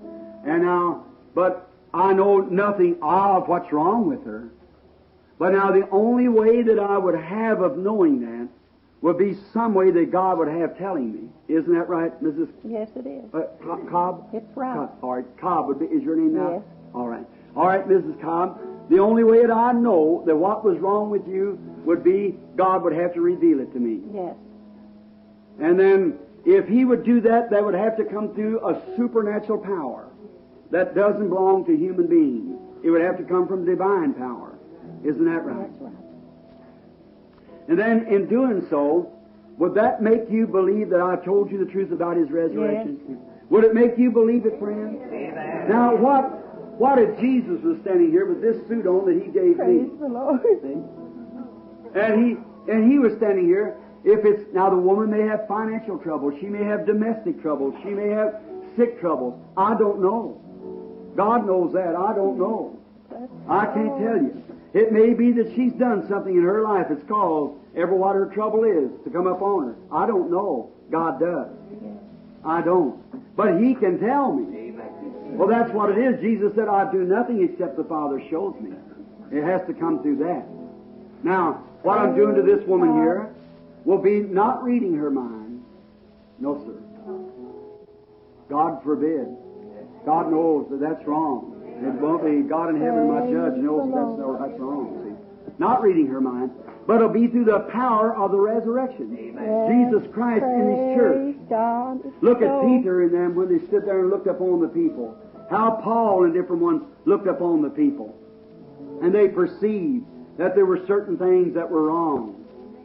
And now, but I know nothing of what's wrong with her. But now the only way that I would have of knowing that would be some way that God would have telling me. Isn't that right, Missus Yes, it is. Uh, Co- Cobb? It's right. Cobb. All right, Cobb would be, is your name now? Yes. All right. All right, Missus Cobb. The only way that I know that what was wrong with you would be God would have to reveal it to me. Yes. And then if He would do that, that would have to come through a supernatural power that doesn't belong to human beings. It would have to come from divine power. Isn't that right? That's right. And then in doing so, would that make you believe that I told you the truth about His resurrection? Yes. Would it make you believe it, friend? Amen. Now, what what if Jesus was standing here with this suit on that He gave Praise me? the Lord. See? And he and he was standing here. If it's now, the woman may have financial trouble. She may have domestic trouble. She may have sick troubles. I don't know. God knows that. I don't know. I can't tell you. It may be that she's done something in her life that's caused ever what her trouble is to come up on her. I don't know. God does. I don't. But He can tell me. Well, that's what it is. Jesus said, I do nothing except the Father shows me. It has to come through that. Now, what I'm doing to this woman here will be not reading her mind. No, sir. God forbid. God knows that that's wrong. It won't be. God in heaven, my judge, knows that's, no, that's wrong. See? Not reading her mind, but it'll be through the power of the resurrection. Yes. Jesus Christ in His church. Praise God. Look at So- Peter and them when they stood there and looked upon the people. How Paul and different ones looked upon the people. And they perceived that there were certain things that were wrong.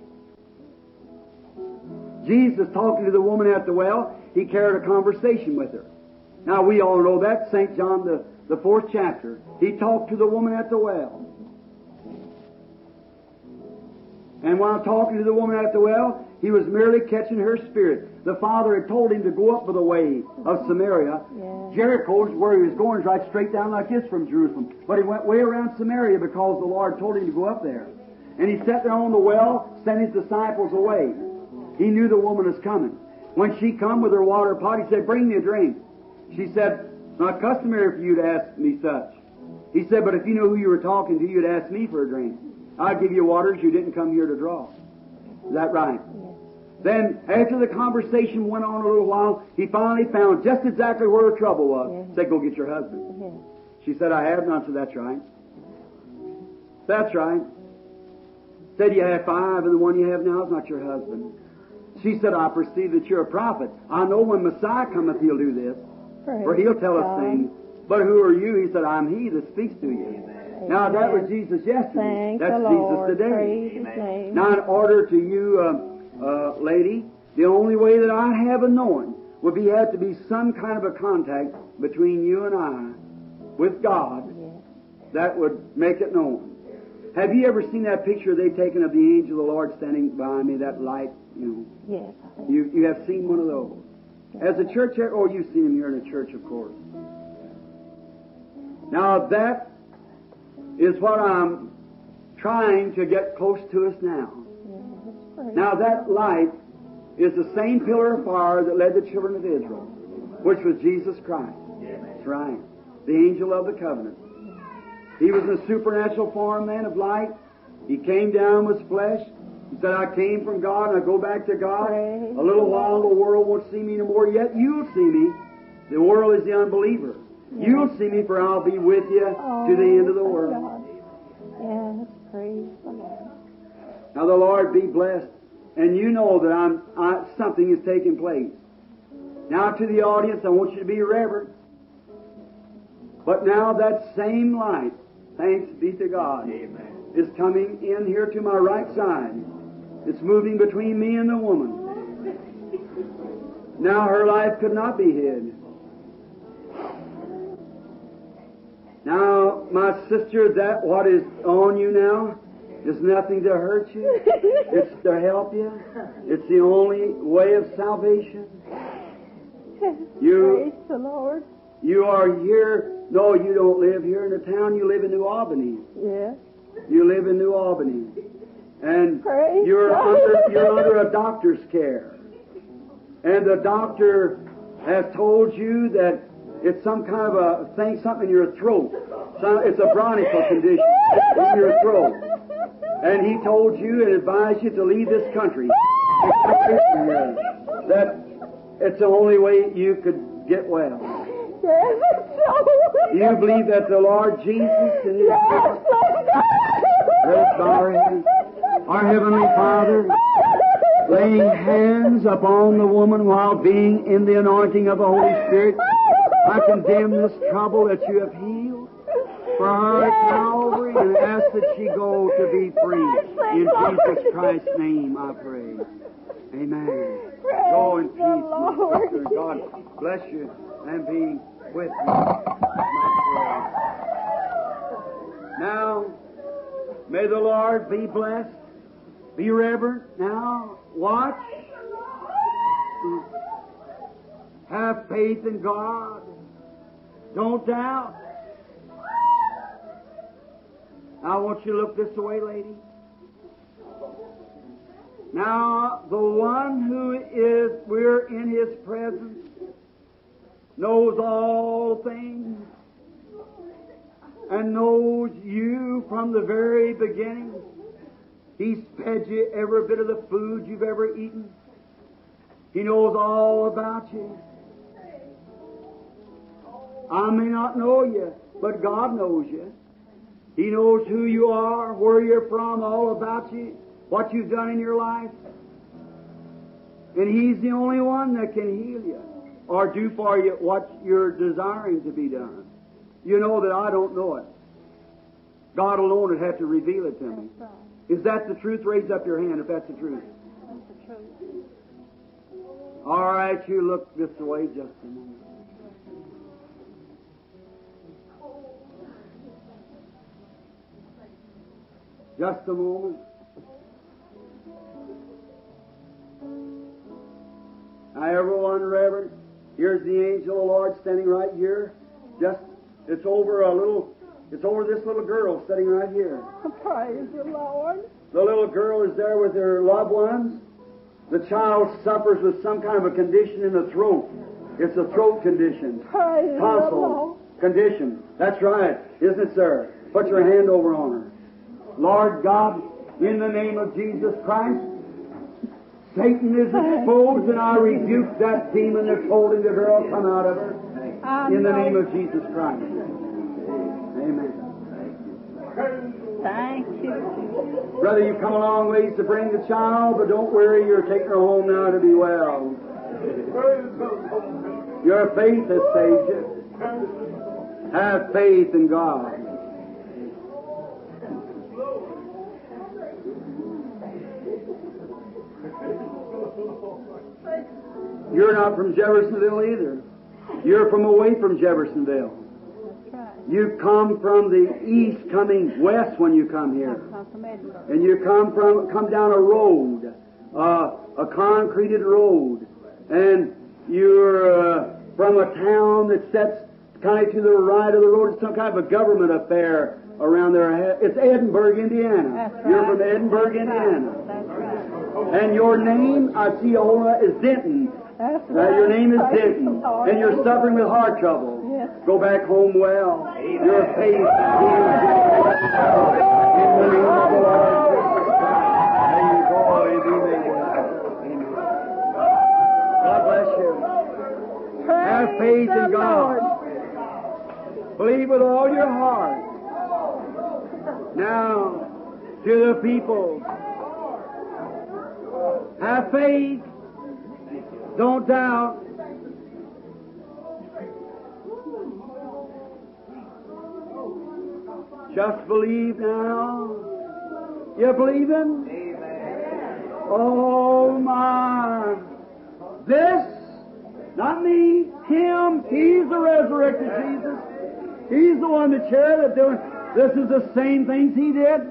Jesus, talking to the woman at the well, He carried a conversation with her. Now, we all know that, Saint John, the, the fourth chapter. He talked to the woman at the well. And while talking to the woman at the well, He was merely catching her spirit. The Father had told Him to go up by the way of Samaria. Yeah. Jericho, where He was going, is right straight down like this from Jerusalem. But He went way around Samaria because the Lord told Him to go up there. And He sat there on the well, sent His disciples away. He knew the woman was coming. When she come with her water pot, He said, bring me a drink. She said, it's not customary for you to ask me such. He said, but if you knew who you were talking to, you'd ask me for a drink. I'd give you waters you didn't come here to draw. Is that right? Yes. Then, after the conversation went on a little while, he finally found just exactly where her trouble was. Yes. Said, go get your husband. Yes. She said, I have none. So that's right. That's right. Said, you have five, and the one you have now is not your husband. She said, I perceive that you're a prophet. I know when Messiah cometh, He'll do this. Praise For He'll tell us God. thing. But who are you? He said, I'm He that speaks to you. Amen. Now, that was Jesus yesterday. Thank That's the Lord. Jesus today. Praise His name. Now, in order to you, uh, uh, lady, the only way that I have of knowing would be have to be some kind of a contact between you and I with God Yes. that would make it known. Have you ever seen that picture they've taken of the angel of the Lord standing behind me, that light, you know? Yes. I think You, you have seen one of those. As a church, or you've seen them here in a church, of course. Now that is what I'm trying to get close to us now. yes. Praise Now that light is the same pillar of fire that led the children of Israel, which was Jesus Christ. That's right. The angel of the covenant. He was in a supernatural form, man, of light. He came down with flesh. He said, I came from God and I go back to God. Praise A little the while the world won't see me no more, yet you'll see me. The world is the unbeliever. Yes. You'll see me, for I'll be with you Oh, to the end of the thank world. God. Yes. Praise the Lord. Now the Lord be blessed. And you know that I'm, I, something is taking place. Now to the audience, I want you to be reverent. But now that same light, thanks be to God, Amen. is coming in here to my right side. It's moving between me and the woman. Now her life could not be hid. Now, my sister, that what is on you now is nothing to hurt you. It's to help you. It's the only way of salvation. You, Praise the Lord. you are here. No, you don't live here in the town. You live in New Albany. Yes. You live in New Albany. And Praise you're God. under, you're under a doctor's care. And the doctor has told you that It's some kind of a thing, something in your throat. So it's a bronchial condition in your throat. And he told you and advised you to leave this country. That it's the only way you could get well. Do you believe that the Lord Jesus and His Let us bow our heads. Our Heavenly Father, laying hands upon the woman while being in the anointing of the Holy Spirit, I condemn this trouble that you have healed for her at Calvary and ask that she go to be free. In Jesus Christ's name I pray. Amen. Go in peace, my sister. God bless you and be with you. Now, may the Lord be blessed. Be reverent. Now, watch. Have faith in God. Don't doubt. Now, I want you to look this way, lady. Now, the one who is, we're in His presence, knows all things, and knows you from the very beginning. He's fed you every bit of the food you've ever eaten. He knows all about you. I may not know you, but God knows you. He knows who you are, where you're from, all about you, what you've done in your life. And He's the only one that can heal you or do for you what you're desiring to be done. You know that I don't know it. God alone would have to reveal it to me. Is that the truth? Raise up your hand if that's the truth. That's the truth. All right, you look this way just a moment. Just a moment. Now, everyone, Reverend, here's the angel of the Lord standing right here. Just, it's over a little, it's over this little girl sitting right here. Praise the Lord. The little girl is there with her loved ones. The child suffers with some kind of a condition in the throat. It's a throat condition. Praise Tonsil the Lord. condition. That's right, isn't it, sir? Put your hand over on her. Lord God, in the name of Jesus Christ, Satan is exposed, and I rebuke that demon that's holding the girl. Come out of her. In the name of Jesus Christ. Amen. Thank you. Brother, you've come a long ways to bring the child, but don't worry, you're taking her home now to be well. Your faith has saved you. Have faith in God. You're not from Jeffersonville either. You're from away from Jeffersonville. That's right. You come from the east, coming west when you come here. I come from Edinburgh. And you come from come down a road, uh, a concreted road, and you're uh, from a town that sets kind of to the right of the road. It's some kind of a government affair around there. It's Edinburgh, Indiana. That's right. You're from Edinburgh, That's Indiana. Right. That's right. And your name, I see a whole lot, is Denton. That's Uh, right. your name is Praise Denton, the Lord. and you're suffering with heart trouble. Yes. Go back home well. Your faith is healed. In the name of the Lord Jesus Christ. There you go, and be made well. Amen. God bless you. Have Praise faith the in God. Lord. Believe with all your heart. Now, to the people, have faith. Don't doubt. Just believe now. You believing? Amen. Oh my. This, not me, Him. He's the resurrected Jesus. He's the one that's here that's doing. This is the same things He did.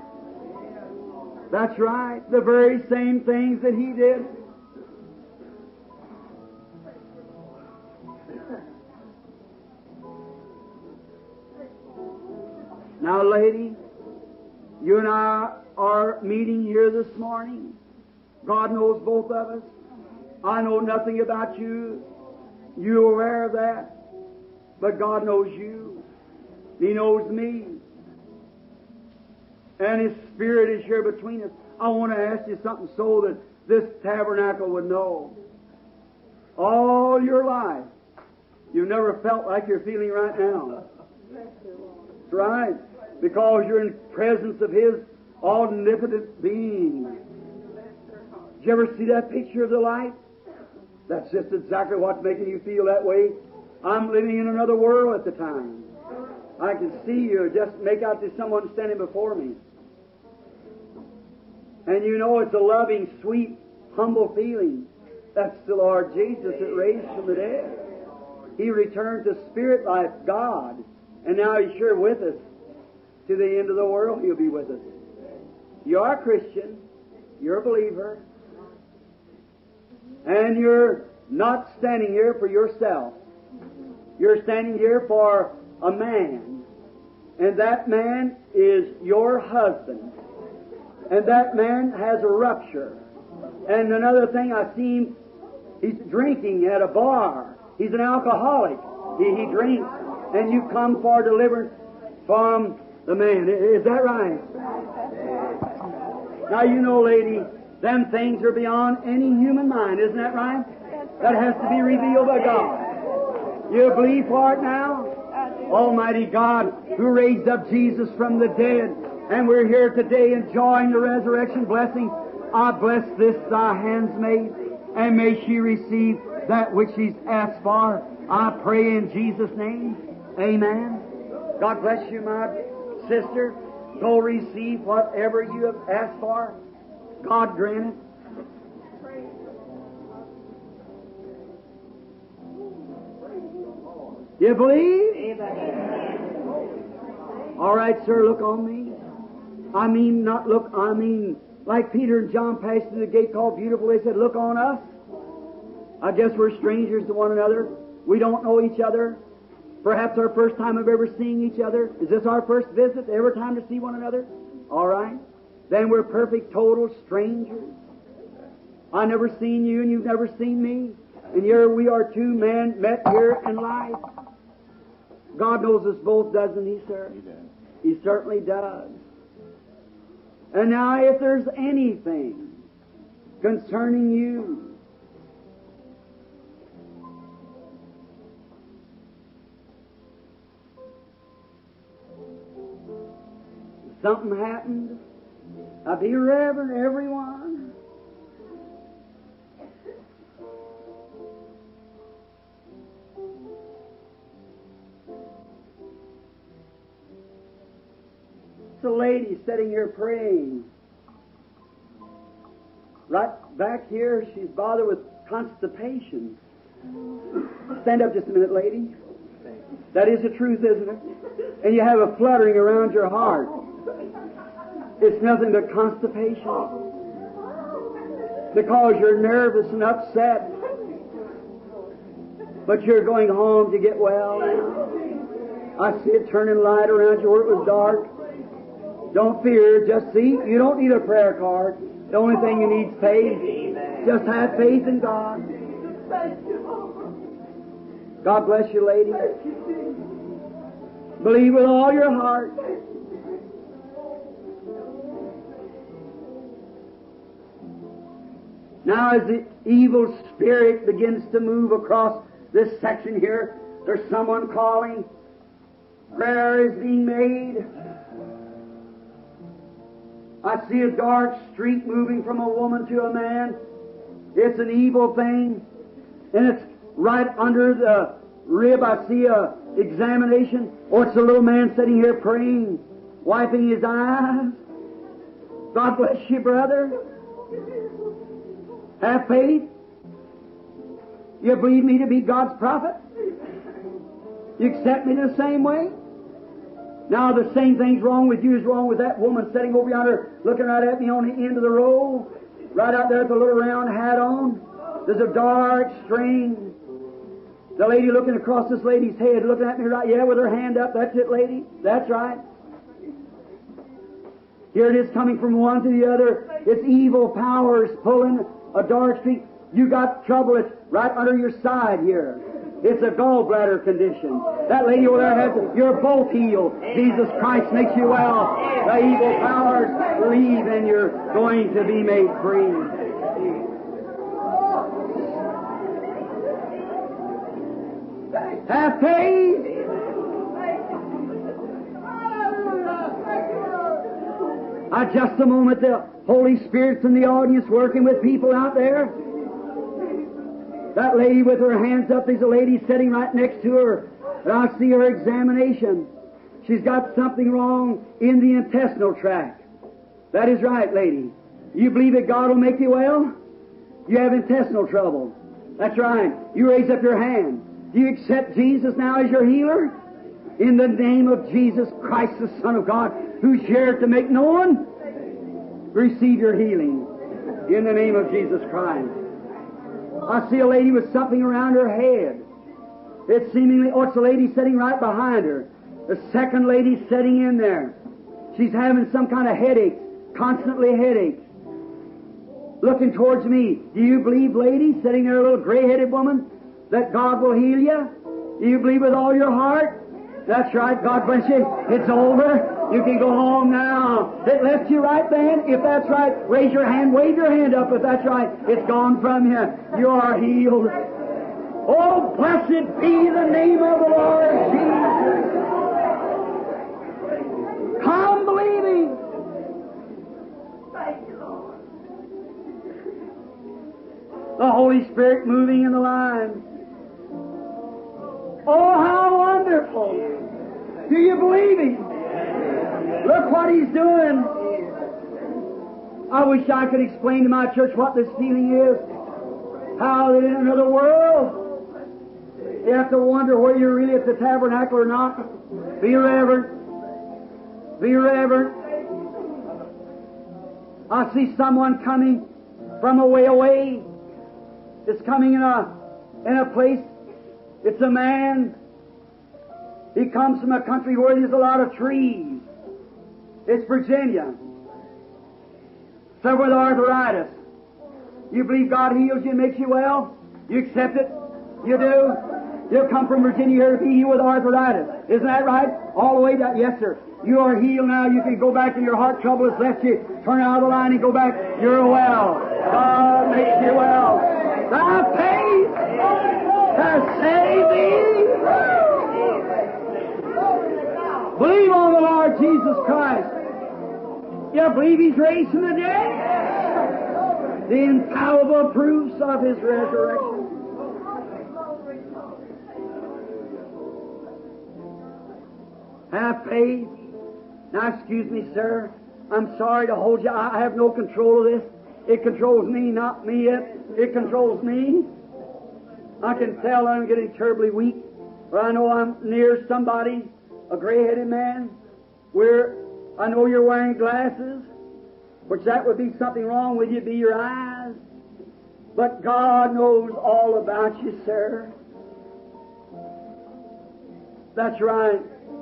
That's right. The very same things that He did. Now, lady, you and I are meeting here this morning. God knows both of us. I know nothing about you. You're aware of that. But God knows you. He knows me. And His Spirit is here between us. I want to ask you something so that this tabernacle would know. All your life, you've never felt like you're feeling right now. That's right. Because you're in presence of His omnipotent being. Did you ever see that picture of the light? That's just exactly what's making you feel that way. I'm living in another world at the time. I can see you. Just make out there's someone standing before me. And you know it's a loving, sweet, humble feeling. That's the Lord Jesus that raised from the dead. He returned to spirit life, God. And now He's sure with us. To the end of the world, He'll be with us. You are a Christian. You're a believer. And you're not standing here for yourself. You're standing here for a man. And that man is your husband. And that man has a rupture. And another thing, I see him, he's drinking at a bar. He's an alcoholic. He, he drinks. And you come for deliverance from the man. Is that right? Now you know, lady, them things are beyond any human mind. Isn't that right? That has to be revealed by God. You believe for it now? Almighty God, who raised up Jesus from the dead, and we're here today enjoying the resurrection blessing. I bless this thy handmaid, and may she receive that which she's asked for. I pray in Jesus' name. Amen. God bless you, my sister. Go receive whatever you have asked for. God grant it. You believe? All right, sir, look on me. I mean, not look, I mean, like Peter and John passed through the gate called Beautiful, they said, look on us. I guess we're strangers to one another. We don't know each other. Perhaps our first time of ever seeing each other. Is this our first visit? Ever time to see one another? All right. Then we're perfect, total strangers. I never seen you and you've never seen me. And here we are two men met here in life. God knows us both, doesn't He, sir? He does. He certainly does. And now if there's anything concerning you, something happened, I'll be reverent, everyone. It's a lady sitting here praying. Right back here, she's bothered with constipation. Stand up just a minute, lady. That is the truth, isn't it? And you have a fluttering around your heart. It's nothing but constipation. Because you're nervous and upset. But you're going home to get well. I see it turning light around you where it was dark. Don't fear, just see, you don't need a prayer card. The only thing you need is faith. Just have faith in God. God bless you, lady. Believe with all your heart. Now as the evil spirit begins to move across this section here, there's someone calling. Prayer is being made. I see a dark streak moving from a woman to a man. It's an evil thing. And it's right under the rib. I see a examination. Oh, it's a little man sitting here praying, wiping his eyes. God bless you, brother. Have faith. You believe me to be God's prophet? You accept me the same way? Now the same thing's wrong with you as wrong with that woman sitting over yonder looking right at me on the end of the row. Right out there with a little round hat on. There's a dark string. The lady looking across this lady's head, looking at me right, yeah, with her hand up. That's it, lady. That's right. Here it is coming from one to the other. It's evil powers pulling a dark streak. You got trouble. It's right under your side here. It's a gallbladder condition. That lady over there has it. You're both healed. Jesus Christ makes you well. The evil powers leave and you're going to be made free. Have faith. Uh, just a moment, the Holy Spirit's in the audience working with people out there. That lady with her hands up, there's a lady sitting right next to her. And I see her examination. She's got something wrong in the intestinal tract. That is right, lady. You believe that God will make you well? You have intestinal trouble. That's right. You raise up your hand. Do you accept Jesus now as your healer? In the name of Jesus Christ, the Son of God, who's here to make known, receive your healing. In the name of Jesus Christ. I see a lady with something around her head. It's seemingly, oh, it's a lady sitting right behind her. The second lady sitting in there. She's having some kind of headache, constantly headaches. Looking towards me. Do you believe, lady, sitting there, a little gray-headed woman, that God will heal you? Do you believe with all your heart? That's right. God bless you. It's over. You can go home now. It left you right then. If that's right, raise your hand, wave your hand up. If that's right, it's gone from you. You are healed. Oh, blessed be the name of the Lord Jesus. Come believing. Thank you, Lord. The Holy Spirit moving in the line. Oh, how wonderful. Do you believe Him? Look what He's doing. I wish I could explain to my church what this feeling is. How that in another world, you have to wonder whether you're really at the tabernacle or not. Be reverent. Be reverent. I see someone coming from a way away. It's coming in a in a place. It's a man. He comes from a country where there's a lot of trees. It's Virginia. Suffer with arthritis. You believe God heals you and makes you well? You accept it? You do? You'll come from Virginia here to be healed with arthritis. Isn't that right? All the way down. Yes, sir. You are healed now. You can go back to your heart trouble has left you. Turn out of the line and go back. You're well. God makes you well. Thy faith has saved thee. Believe on the Lord Jesus Christ. You believe He's raised from the dead? The infallible proofs of His resurrection. Have faith. Now, excuse me, sir. I'm sorry to hold you. I have no control of this. It controls me, not me yet. It controls me. I can tell I'm getting terribly weak. Or I know I'm near somebody, a gray-headed man, where I know you're wearing glasses, which that would be something wrong with you, be your eyes. But God knows all about you, sir. That's right.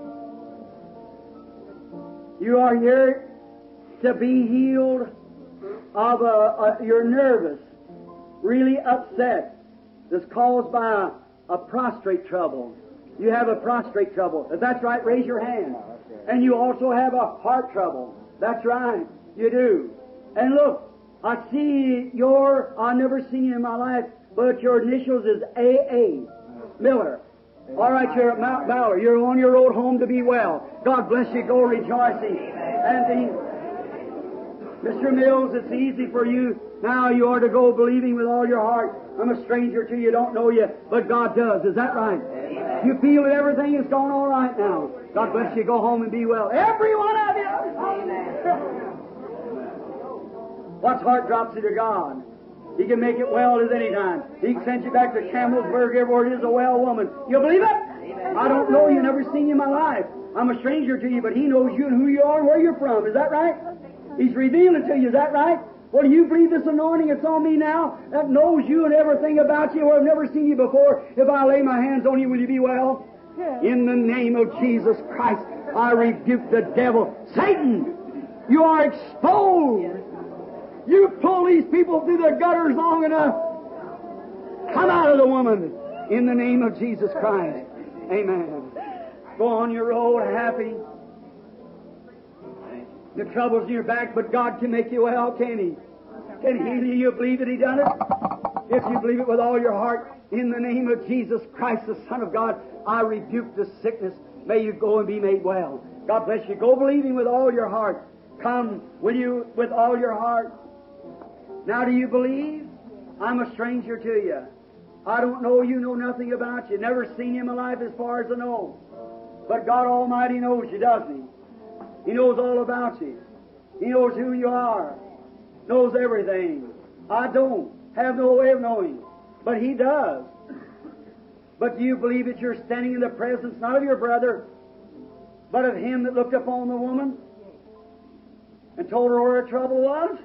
You are here to be healed of a, a you're nervous, really upset. That's caused by a, a prostrate trouble. You have a prostrate trouble. If that's right, raise your hand. And you also have a heart trouble. That's right. You do. And look, I see your, I've never seen you in my life, but your initials is A A. Miller. All right, you're at Mount Valor. You're on your road home to be well. God bless you. Go rejoicing. And the, Mister Mills, it's easy for you. Now you are to go believing with all your heart. I'm a stranger to you, don't know you, but God does. Is that right? Amen. You feel that everything is going all right now. God bless you. Go home and be well. Every one of you. Amen. What's heart drops to God? He can make it well at any time. He can send you back to Campbellsburg, everywhere it is a well woman. You believe it? Amen. I don't know you, never seen you in my life. I'm a stranger to you, but He knows you and who you are and where you're from. Is that right? He's revealed it to you. Is that right? Well, do you believe this anointing that's on me now that knows you and everything about you? Well, I've never seen you before. If I lay my hands on you, will you be well? Yeah. In the name of Jesus Christ, I rebuke the devil. Satan, you are exposed. You pull these people through the gutters long enough. Come out of the woman. in the name of Jesus Christ. Amen. Go on your road happy. The trouble's in your back, but God can make you well, can He? Can He heal you? You believe that He done it? If you believe it with all your heart, in the name of Jesus Christ, the Son of God, I rebuke the sickness. May you go and be made well. God bless you. Go believing with all your heart. Come, will you, with all your heart? Now, do you believe? I'm a stranger to you. I don't know you, know nothing about you. Never seen you in my life as far as I know. But God Almighty knows you, doesn't He? He knows all about you. He knows who you are. Knows everything. I don't have no way of knowing. But He does. But do you believe that you're standing in the presence not of your brother, but of Him that looked upon the woman and told her where her trouble was?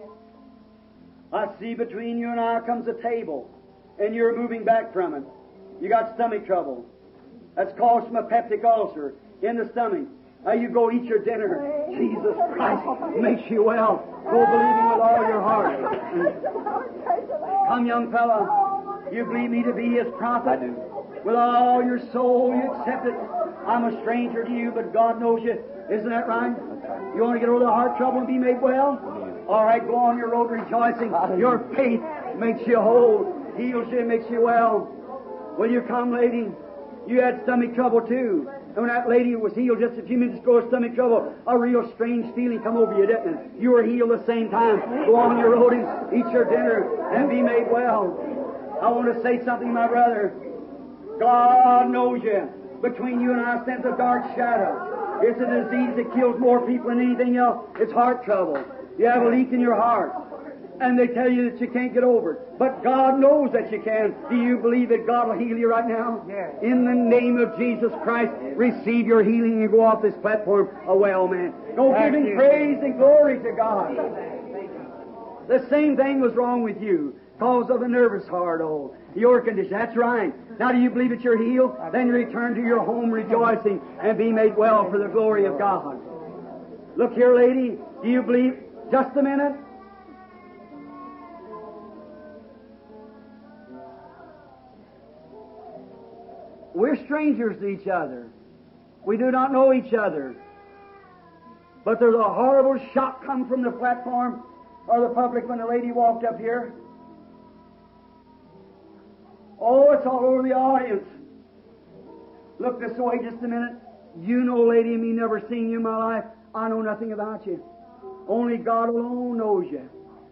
I see between you and I comes a table, and you're moving back from it. You got stomach trouble. That's caused from a peptic ulcer in the stomach. Now you go eat your dinner. Jesus Christ makes you well. Go believing with all your heart. Come, young fella. You believe me to be His prophet? I do. With all your soul, you accept it. I'm a stranger to you, but God knows you. Isn't that right? You want to get over the heart trouble and be made well? All right, go on your road rejoicing. Your faith makes you whole, heals you, makes you well. Will you come, lady? You had stomach trouble too. And when that lady was healed just a few minutes ago of stomach trouble, a real strange feeling come over you, didn't it? You were healed the same time. Go on your road and eat your dinner and be made well. I want to say something, my brother. God knows you. Between you and I stands a dark shadow. It's a disease that kills more people than anything else. It's heart trouble. You have a leak in your heart. And they tell you that you can't get over it. But God knows that you can. Do you believe that God will heal you right now? Yes. In the name of Jesus Christ, receive your healing and go off this platform a well man. Go giving praise and glory to God. The same thing was wrong with you. Cause of a nervous heart, oh, your condition. That's right. Now do you believe that you're healed? Then you return to your home rejoicing and be made well for the glory of God. Look here, lady. Do you believe? Just a minute. We're strangers to each other. We do not know each other. But there's a horrible shock come from the platform or the public when the lady walked up here. Oh, it's all over the audience. Look this way just a minute. You know, lady, me never seen you in my life. I know nothing about you. Only God alone knows you.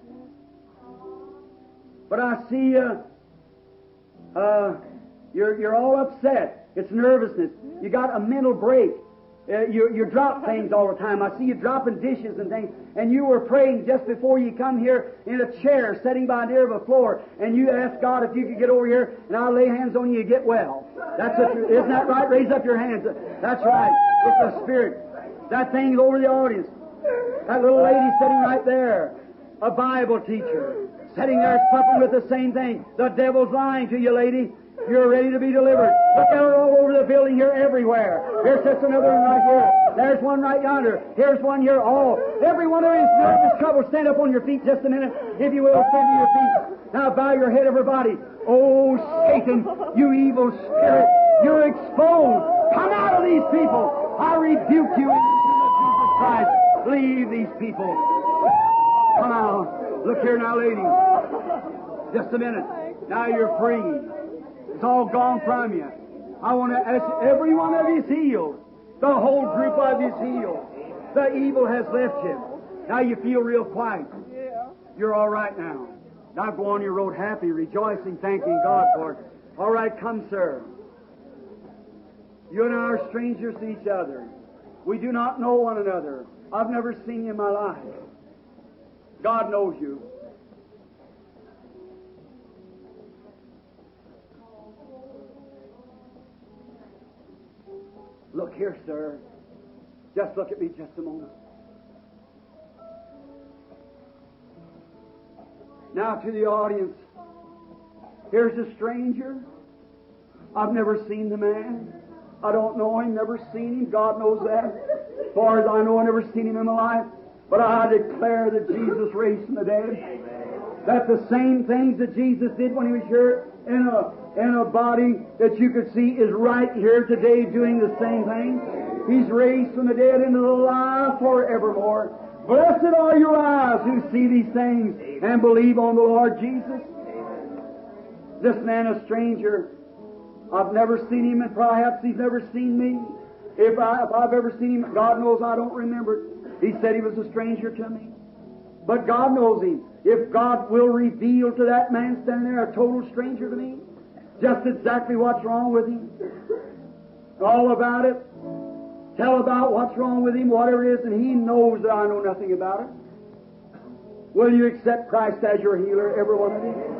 But I see you. Uh, you're you're all upset. It's nervousness. You got a mental break. Uh, you you drop things all the time. I see you dropping dishes and things. And you were praying just before you come here in a chair, sitting by near the floor, and you asked God if you could get over here, and I'll lay hands on you and get well. That's what you, isn't that right? Raise up your hands. That's right. It's the Spirit. That thing's over the audience. That little lady sitting right there, a Bible teacher, sitting there suffering with the same thing. The devil's lying to you, lady. You're ready to be delivered. Look out all over the building here, everywhere. Here sits another one right here. There's one right yonder. Here's one here. All, every one of these nervous trouble. Stand up on your feet just a minute, if you will. Stand to your feet. Now bow your head, everybody. Oh, Satan, you evil spirit, you're exposed. Come out of these people. I rebuke you in the name of Jesus Christ. Leave these people. Come out. Look here now, lady. Just a minute. Now you're free. It's all gone from you. I want to ask you, every one of you is healed. The whole group of you is healed. The evil has left you. Now you feel real quiet. You're all right now. Now go on your road happy, rejoicing, thanking God for it. All right, come, sir. You and I are strangers to each other. We do not know one another. I've never seen you in my life. God knows you. Look here, sir. Just look at me just a moment. Now to the audience. Here's a stranger. I've never seen the man. I don't know him, never seen him. God knows that. As far as I know, I've never seen him in my life. But I declare that Jesus raised from the dead. That the same things that Jesus did when He was here in a in a body that you could see is right here today doing the same thing. He's raised from the dead into the life forevermore. Blessed are your eyes who see these things and believe on the Lord Jesus. This man a stranger. I've never seen him, and perhaps he's never seen me. If, I, if I've ever seen him, God knows I don't remember it. He said he was a stranger to me. But God knows him. If God will reveal to that man standing there, a total stranger to me, just exactly what's wrong with him, all about it, tell about what's wrong with him, whatever it is, and he knows that I know nothing about it. Will you accept Christ as your healer, every one of you?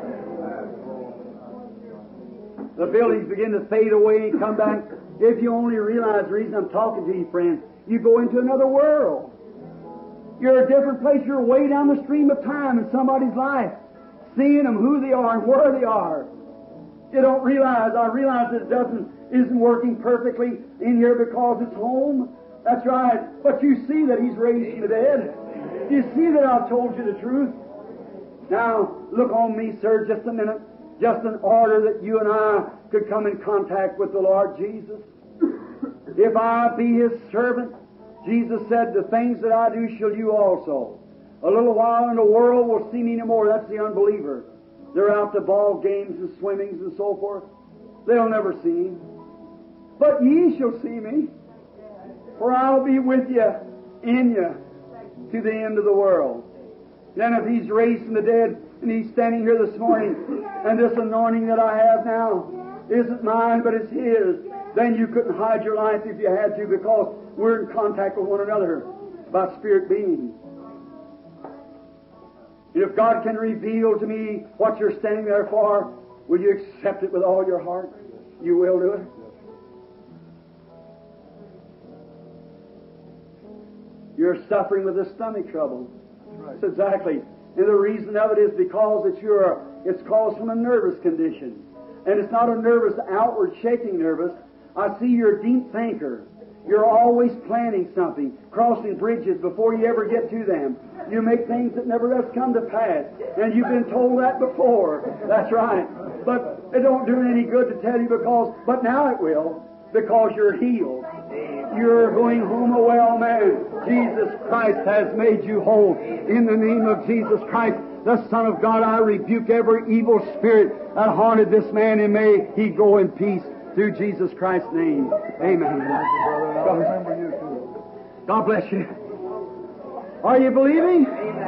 The buildings begin to fade away and come back. If you only realize the reason I'm talking to you, friends, you go into another world. You're a different place. You're way down the stream of time in somebody's life, seeing them, who they are and where they are. You don't realize. I realize that it doesn't isn't working perfectly in here because it's home. That's right. But you see that He's raised from the dead. You see that I've told you the truth. Now, look on me, sir, just a minute. Just in order that you and I could come in contact with the Lord Jesus. If I be His servant, Jesus said, the things that I do shall you also. A little while and the world will see me no more. That's the unbeliever. They're out to ball games and swimmings and so forth. They'll never see Him. But ye shall see me, for I'll be with you, in you, to the end of the world. Then if He's raised from the dead, and He's standing here this morning, and this anointing that I have now isn't mine, but it's His, then you couldn't hide your life if you had to, because we're in contact with one another by spirit beings. And if God can reveal to me what you're standing there for, will you accept it with all your heart? You will do it. You're suffering with a stomach trouble. That's exactly. And the reason of it is because that you're, it's caused from a nervous condition. And it's not a nervous, outward shaking nervous. I see you're a deep thinker. You're always planning something, crossing bridges before you ever get to them. You make things that never does come to pass. And you've been told that before. That's right. But it don't do any good to tell you because, but now it will, because you're healed. You're going home a well man. Jesus Christ has made you whole. In the name of Jesus Christ, the Son of God, I rebuke every evil spirit that haunted this man, and may he go in peace through Jesus Christ's name. Amen. God bless you. Are you believing?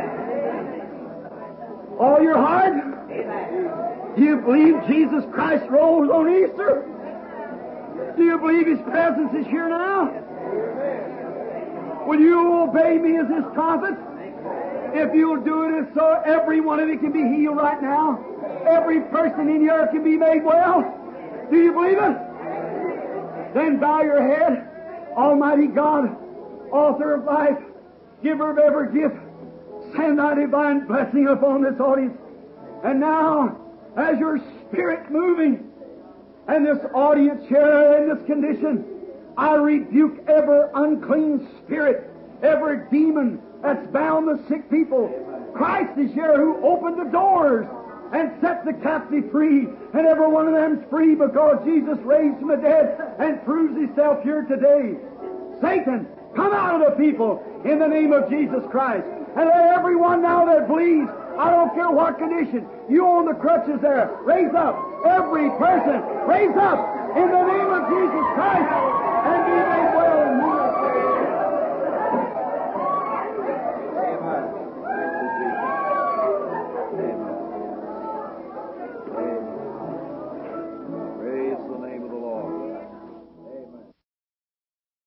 All your heart? Do you believe Jesus Christ rose on Easter? Do you believe His presence is here now? Will you obey me as His prophet? If you'll do it, and so every one of you can be healed right now. Every person in here can be made well. Do you believe it? Then bow your head. Almighty God, author of life, giver of every gift, send thy divine blessing upon this audience. And now, as your Spirit moving, and this audience here in this condition, I rebuke every unclean spirit, every demon that's bound the sick people. Christ is here who opened the doors and set the captive free, and every one of them's free because Jesus raised from the dead and proves Himself here today. Satan, come out of the people in the name of Jesus Christ, and let everyone now that believes, I don't care what condition, you on the crutches there, raise up. Every person, raise up in the name of Jesus Christ.